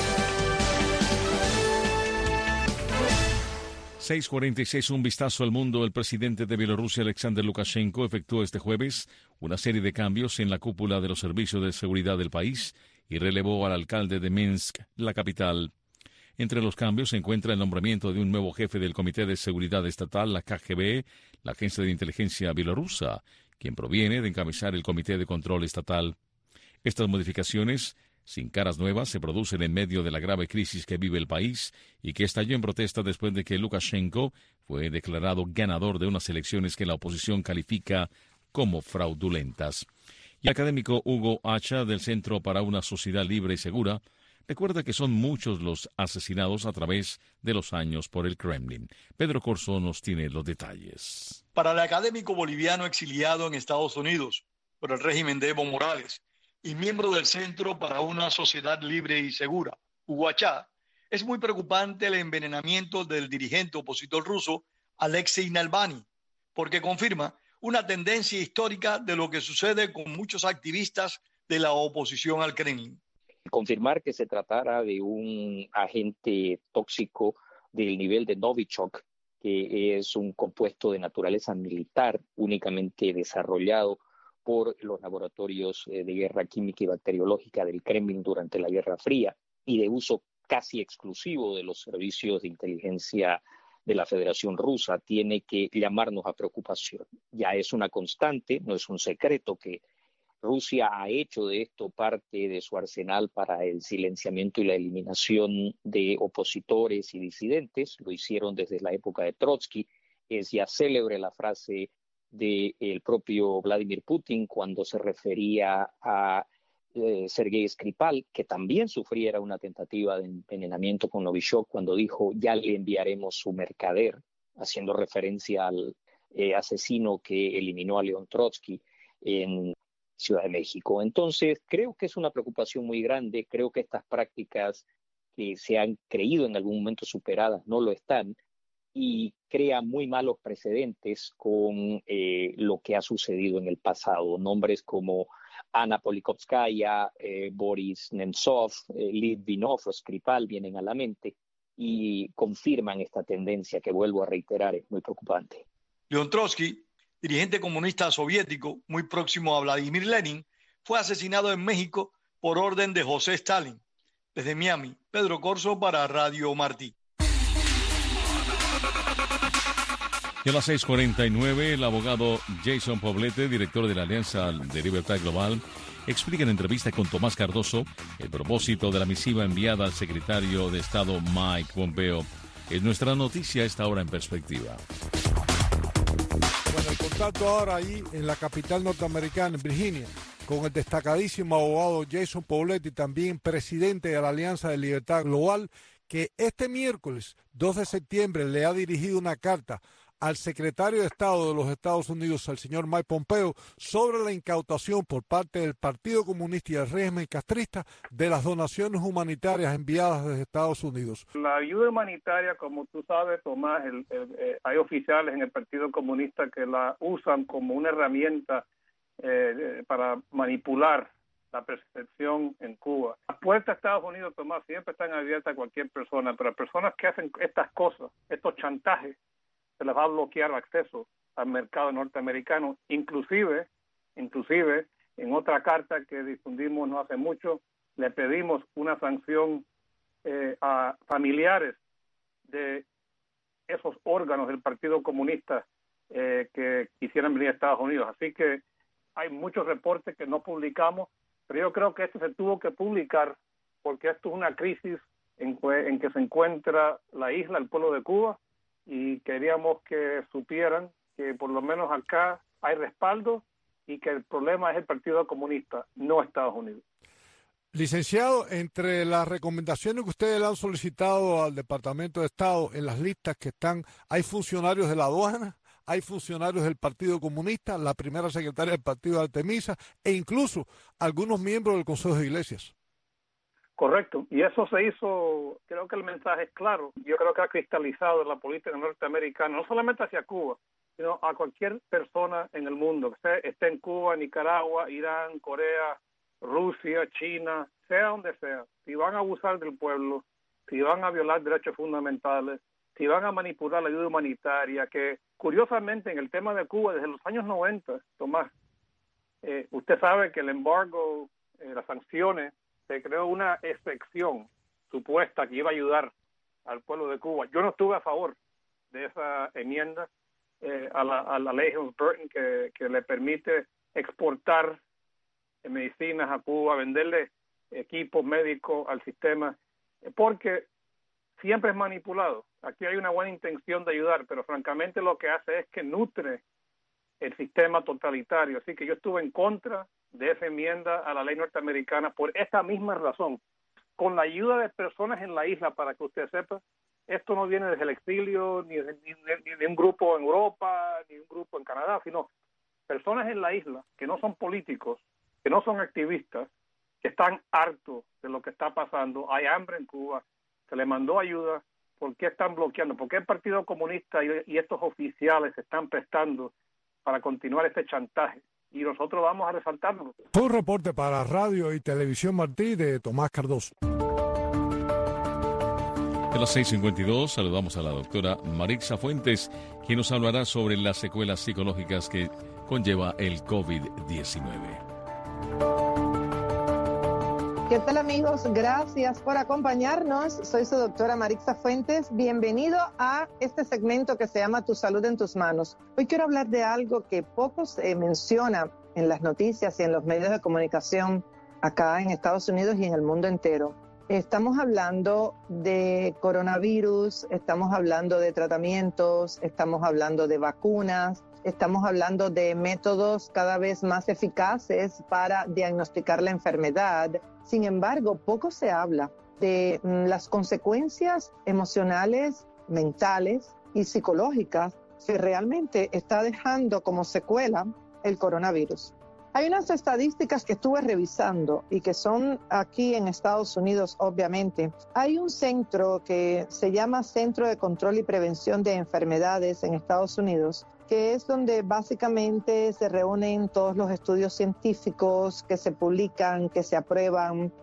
Speaker 2: seis cuarenta y seis, un vistazo al mundo. El presidente de Bielorrusia, Alexander Lukashenko, efectuó este jueves una serie de cambios en la cúpula de los servicios de seguridad del país y relevó al alcalde de Minsk, la capital. Entre los cambios se encuentra el nombramiento de un nuevo jefe del Comité de Seguridad Estatal, la K G B, la agencia de inteligencia bielorrusa, quien proviene de encabezar el Comité de Control Estatal. Estas modificaciones, sin caras nuevas, se producen en medio de la grave crisis que vive el país y que estalló en protesta después de que Lukashenko fue declarado ganador de unas elecciones que la oposición califica como fraudulentas. Y el académico Hugo Hacha, del Centro para una Sociedad Libre y Segura, recuerda que son muchos los asesinados a través de los años por el Kremlin. Pedro Corso nos tiene los detalles.
Speaker 21: Para el académico boliviano exiliado en Estados Unidos por el régimen de Evo Morales y miembro del Centro para una Sociedad Libre y Segura, Hugo Hacha, es muy preocupante el envenenamiento del dirigente opositor ruso Alexei Navalny, porque confirma una tendencia histórica de lo que sucede con muchos activistas de la oposición al Kremlin.
Speaker 22: Confirmar que se tratara de un agente tóxico del nivel de Novichok, que es un compuesto de naturaleza militar únicamente desarrollado por los laboratorios de guerra química y bacteriológica del Kremlin durante la Guerra Fría y de uso casi exclusivo de los servicios de inteligencia de la Federación Rusa, tiene que llamarnos a preocupación. Ya es una constante, no es un secreto que Rusia ha hecho de esto parte de su arsenal para el silenciamiento y la eliminación de opositores y disidentes. Lo hicieron desde la época de Trotsky. Es ya célebre la frase del propio Vladimir Putin cuando se refería a eh, Sergei Skripal, que también sufriera una tentativa de envenenamiento con Novichok, cuando dijo ya le enviaremos su mercader, haciendo referencia al eh, asesino que eliminó a León Trotsky en Ciudad de México. Entonces, creo que es una preocupación muy grande. Creo que estas prácticas que se han creído en algún momento superadas no lo están y crea muy malos precedentes con eh, lo que ha sucedido en el pasado. Nombres como Ana Polikovskaya, eh, Boris Nemtsov, eh, Litvinov o Skripal vienen a la mente y confirman esta tendencia que, vuelvo a reiterar, es muy preocupante.
Speaker 21: León Trotsky, dirigente comunista soviético muy próximo a Vladimir Lenin, fue asesinado en México por orden de José Stalin. Desde Miami, Pedro Corso para Radio Martí.
Speaker 2: Y a las seis cuarenta y nueve, el abogado Jason Poblete, director de la Alianza de Libertad Global, explica en entrevista con Tomás Cardoso el propósito de la misiva enviada al secretario de Estado Mike Pompeo. Es nuestra noticia a esta hora en perspectiva.
Speaker 3: Bueno, el contacto ahora ahí en la capital norteamericana, en Virginia, con el destacadísimo abogado Jason Poletti, también presidente de la Alianza de Libertad Global, que este miércoles dos de septiembre le ha dirigido una carta al secretario de Estado de los Estados Unidos, al señor Mike Pompeo, sobre la incautación por parte del Partido Comunista y el régimen castrista de las donaciones humanitarias enviadas desde Estados Unidos.
Speaker 6: La ayuda humanitaria, como tú sabes, Tomás, el, el, eh, hay oficiales en el Partido Comunista que la usan como una herramienta eh, para manipular la percepción en Cuba. Las puertas de Estados Unidos, Tomás, siempre están abiertas a cualquier persona, pero a personas que hacen estas cosas, estos chantajes, se les va a bloquear el acceso al mercado norteamericano, inclusive, inclusive en otra carta que difundimos no hace mucho, le pedimos una sanción eh, a familiares de esos órganos del Partido Comunista eh, que quisieran venir a Estados Unidos. Así que hay muchos reportes que no publicamos, pero yo creo que esto se tuvo que publicar porque esto es una crisis en, en que se encuentra la isla, el pueblo de Cuba, y queríamos que supieran que por lo menos acá hay respaldo y que el problema es el Partido Comunista, no Estados Unidos.
Speaker 3: Licenciado, entre las recomendaciones que ustedes le han solicitado al Departamento de Estado en las listas que están, hay funcionarios de la aduana, hay funcionarios del Partido Comunista, la primera secretaria del Partido de Artemisa e incluso algunos miembros del Consejo de Iglesias.
Speaker 6: Correcto, y eso se hizo, creo que el mensaje es claro, yo creo que ha cristalizado en la política norteamericana, no solamente hacia Cuba, sino a cualquier persona en el mundo, que esté en Cuba, Nicaragua, Irán, Corea, Rusia, China, sea donde sea, si van a abusar del pueblo, si van a violar derechos fundamentales, si van a manipular la ayuda humanitaria, que curiosamente en el tema de Cuba desde los años noventa, Tomás, eh, usted sabe que el embargo, eh, las sanciones, se creó una excepción supuesta que iba a ayudar al pueblo de Cuba. Yo no estuve a favor de esa enmienda eh, a, la, a la ley Burton que, que le permite exportar eh, medicinas a Cuba, venderle equipos médicos al sistema, eh, porque siempre es manipulado. Aquí hay una buena intención de ayudar, pero francamente lo que hace es que nutre el sistema totalitario. Así que yo estuve en contra de esa enmienda a la ley norteamericana por esta misma razón. Con la ayuda de personas en la isla, para que usted sepa, esto no viene desde el exilio, ni de, ni, de, ni de un grupo en Europa, ni de un grupo en Canadá, sino personas en la isla que no son políticos, que no son activistas, que están hartos de lo que está pasando. Hay hambre en Cuba, se le mandó ayuda. ¿Por qué están bloqueando? ¿Por qué el Partido Comunista y, y estos oficiales se están prestando para continuar este chantaje? Y nosotros vamos a resaltarlo.
Speaker 3: Fue un reporte para Radio y Televisión Martí de Tomás Cardoso.
Speaker 2: A las seis cincuenta y dos saludamos a la doctora Marixa Fuentes, quien nos hablará sobre las secuelas psicológicas que conlleva el COVID diecinueve.
Speaker 23: ¿Qué tal, amigos? Gracias por acompañarnos. Soy su doctora Marixa Fuentes. Bienvenido a este segmento que se llama Tu Salud en Tus Manos. Hoy quiero hablar de algo que poco se menciona en las noticias y en los medios de comunicación acá en Estados Unidos y en el mundo entero. Estamos hablando de coronavirus, estamos hablando de tratamientos, estamos hablando de vacunas, estamos hablando de métodos cada vez más eficaces para diagnosticar la enfermedad. Sin embargo, poco se habla de las consecuencias emocionales, mentales y psicológicas que realmente está dejando como secuela el coronavirus. Hay unas estadísticas que estuve revisando y que son aquí en Estados Unidos, obviamente. Hay un centro que se llama Centro de Control y Prevención de Enfermedades en Estados Unidos, que es donde básicamente se reúnen todos los estudios científicos que se publican, que se aprueban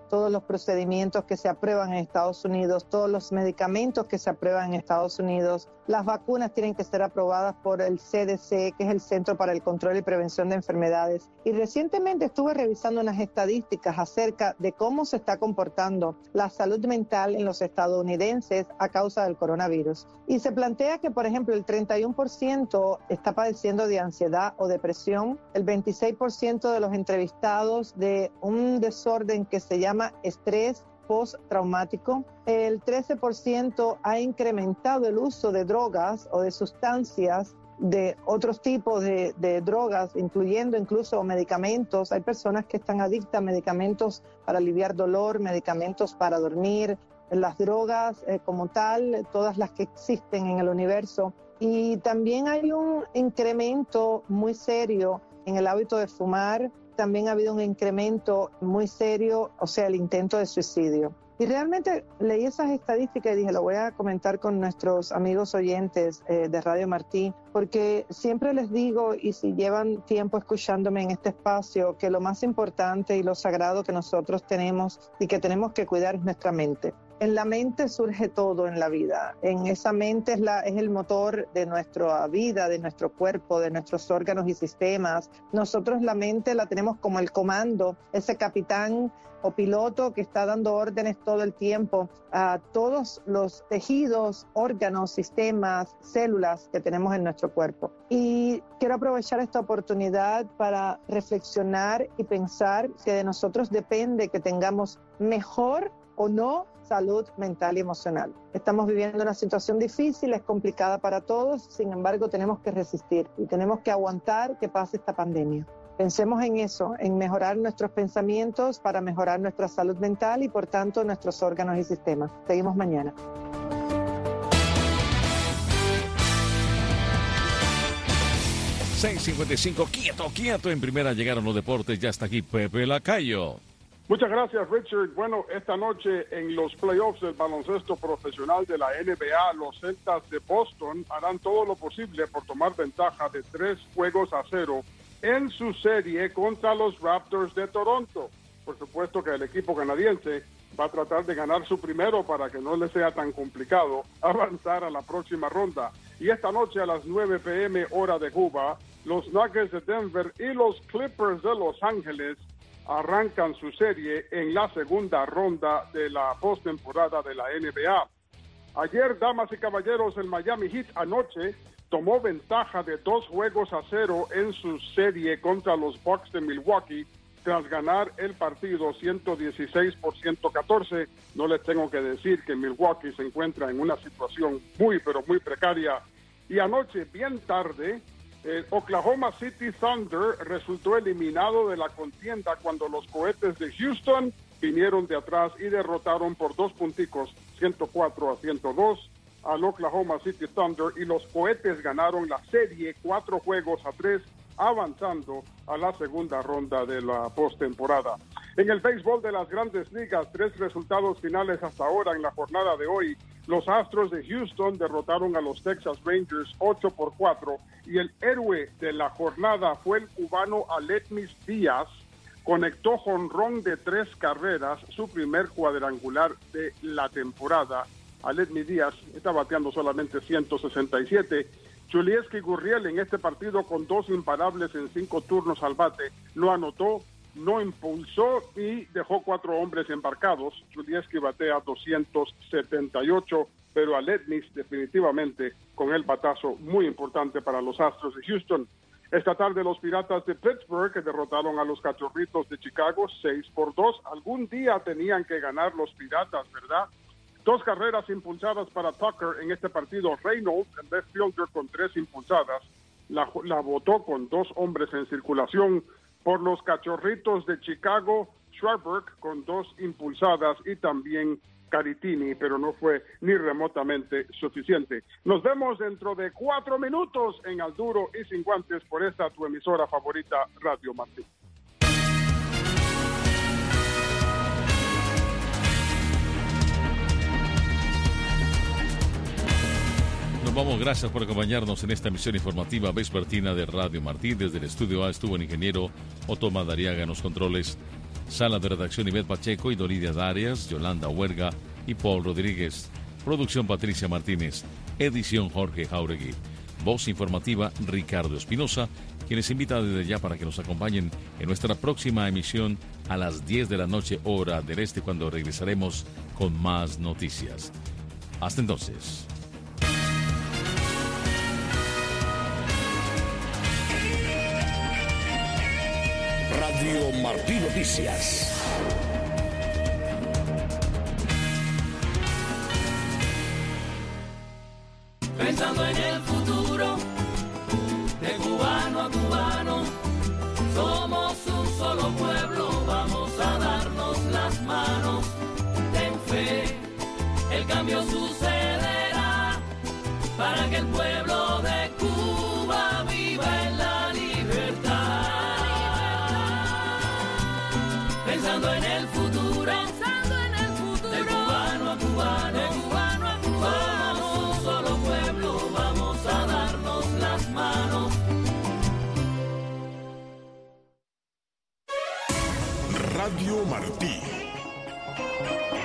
Speaker 23: todos los procedimientos que se aprueban en Estados Unidos, todos los medicamentos que se aprueban en Estados Unidos. Las vacunas tienen que ser aprobadas por el C D C, que es el Centro para el Control y Prevención de Enfermedades. Y recientemente estuve revisando unas estadísticas acerca de cómo se está comportando la salud mental en los estadounidenses a causa del coronavirus. Y se plantea que, por ejemplo, el treinta y uno por ciento está padeciendo de ansiedad o depresión, el veintiséis por ciento de los entrevistados de un desorden que se llama estrés postraumático, el trece por ciento ha incrementado el uso de drogas o de sustancias, de otros tipos de, de drogas, incluyendo incluso medicamentos. Hay personas que están adictas a medicamentos para aliviar dolor, medicamentos para dormir, las drogas eh, como tal, todas las que existen en el universo. Y también hay un incremento muy serio en el hábito de fumar. También ha habido un incremento muy serio, o sea, el intento de suicidio. Y realmente leí esas estadísticas y dije, lo voy a comentar con nuestros amigos oyentes eh, de Radio Martí, porque siempre les digo, y si llevan tiempo escuchándome en este espacio, que lo más importante y lo sagrado que nosotros tenemos y que tenemos que cuidar es nuestra mente. En la mente surge todo en la vida. En esa mente es, la, es el motor de nuestra vida, de nuestro cuerpo, de nuestros órganos y sistemas. Nosotros la mente la tenemos como el comando, ese capitán o piloto que está dando órdenes todo el tiempo a todos los tejidos, órganos, sistemas, células que tenemos en nuestro cuerpo. Y quiero aprovechar esta oportunidad para reflexionar y pensar que de nosotros depende que tengamos mejor o no salud mental y emocional. Estamos viviendo una situación difícil, es complicada para todos, sin embargo tenemos que resistir y tenemos que aguantar que pase esta pandemia. Pensemos en eso, en mejorar nuestros pensamientos para mejorar nuestra salud mental y por tanto nuestros órganos y sistemas. Seguimos mañana.
Speaker 2: seis cincuenta y cinco, quieto, quieto. En primera llegaron los deportes, ya está aquí Pepe Lacayo.
Speaker 8: Muchas gracias, Richard. Bueno, esta noche en los playoffs del baloncesto profesional de la N B A, los Celtas de Boston harán todo lo posible por tomar ventaja de tres juegos a cero en su serie contra los Raptors de Toronto. Por supuesto que el equipo canadiense va a tratar de ganar su primero para que no le sea tan complicado avanzar a la próxima ronda. Y esta noche a las nueve p m hora de Cuba, los Nuggets de Denver y los Clippers de Los Ángeles arrancan su serie en la segunda ronda de la postemporada de la N B A. Ayer, damas y caballeros, el Miami Heat anoche tomó ventaja de dos juegos a cero en su serie contra los Bucks de Milwaukee tras ganar el partido ciento dieciséis por ciento catorce. No les tengo que decir que Milwaukee se encuentra en una situación muy, pero muy precaria. Y anoche, bien tarde, el Oklahoma City Thunder resultó eliminado de la contienda cuando los Cohetes de Houston vinieron de atrás y derrotaron por dos punticos, ciento cuatro a ciento dos, al Oklahoma City Thunder, y los Cohetes ganaron la serie cuatro juegos a tres, avanzando a la segunda ronda de la postemporada. En el béisbol de las Grandes Ligas, tres resultados finales hasta ahora en la jornada de hoy. Los Astros de Houston derrotaron a los Texas Rangers ocho por cuatro y el héroe de la jornada fue el cubano Aledmys Díaz. Conectó jonrón de tres carreras, su primer cuadrangular de la temporada. Aledmys Díaz está bateando solamente ciento sesenta y siete. Julieski Gurriel en este partido con dos imparables en cinco turnos al bate no anotó, no impulsó y dejó cuatro hombres embarcados. Julieski batea doscientos setenta y ocho, pero Aledmys definitivamente con el batazo muy importante para los Astros de Houston. Esta tarde los Piratas de Pittsburgh que derrotaron a los Cachorritos de Chicago seis por dos. Algún día tenían que ganar los Piratas, ¿verdad? Dos carreras impulsadas para Tucker en este partido. Reynolds, el left fielder, con tres impulsadas, la, la botó con dos hombres en circulación. Por los Cachorritos de Chicago, Schwarber con dos impulsadas y también Caritini, pero no fue ni remotamente suficiente. Nos vemos dentro de cuatro minutos en Al Duro y Sin Guantes por esta tu emisora favorita, Radio Martí.
Speaker 2: Nos vamos, gracias por acompañarnos en esta emisión informativa vespertina de Radio Martí. Desde el estudio A estuvo el ingeniero Otto Madariaga en los controles. Sala de redacción Ivette Pacheco y Doridia Darias, Yolanda Huerga y Paul Rodríguez. Producción Patricia Martínez. Edición Jorge Jauregui. Voz informativa Ricardo Espinosa, quien les invita desde ya para que nos acompañen en nuestra próxima emisión a las diez de la noche hora del este, cuando regresaremos con más noticias. Hasta entonces.
Speaker 1: Radio Martí Noticias.
Speaker 7: Pensando en el futuro, de cubano a cubano, somos un solo pueblo, vamos a darnos las manos. Ten fe, el cambio sucederá, para que el pueblo de Cuba viva en la libertad. Pensando en el futuro, pensando en el futuro, de cubano a cubano, de cubano a cubano, somos un solo pueblo, vamos a darnos las manos.
Speaker 1: Radio Martí.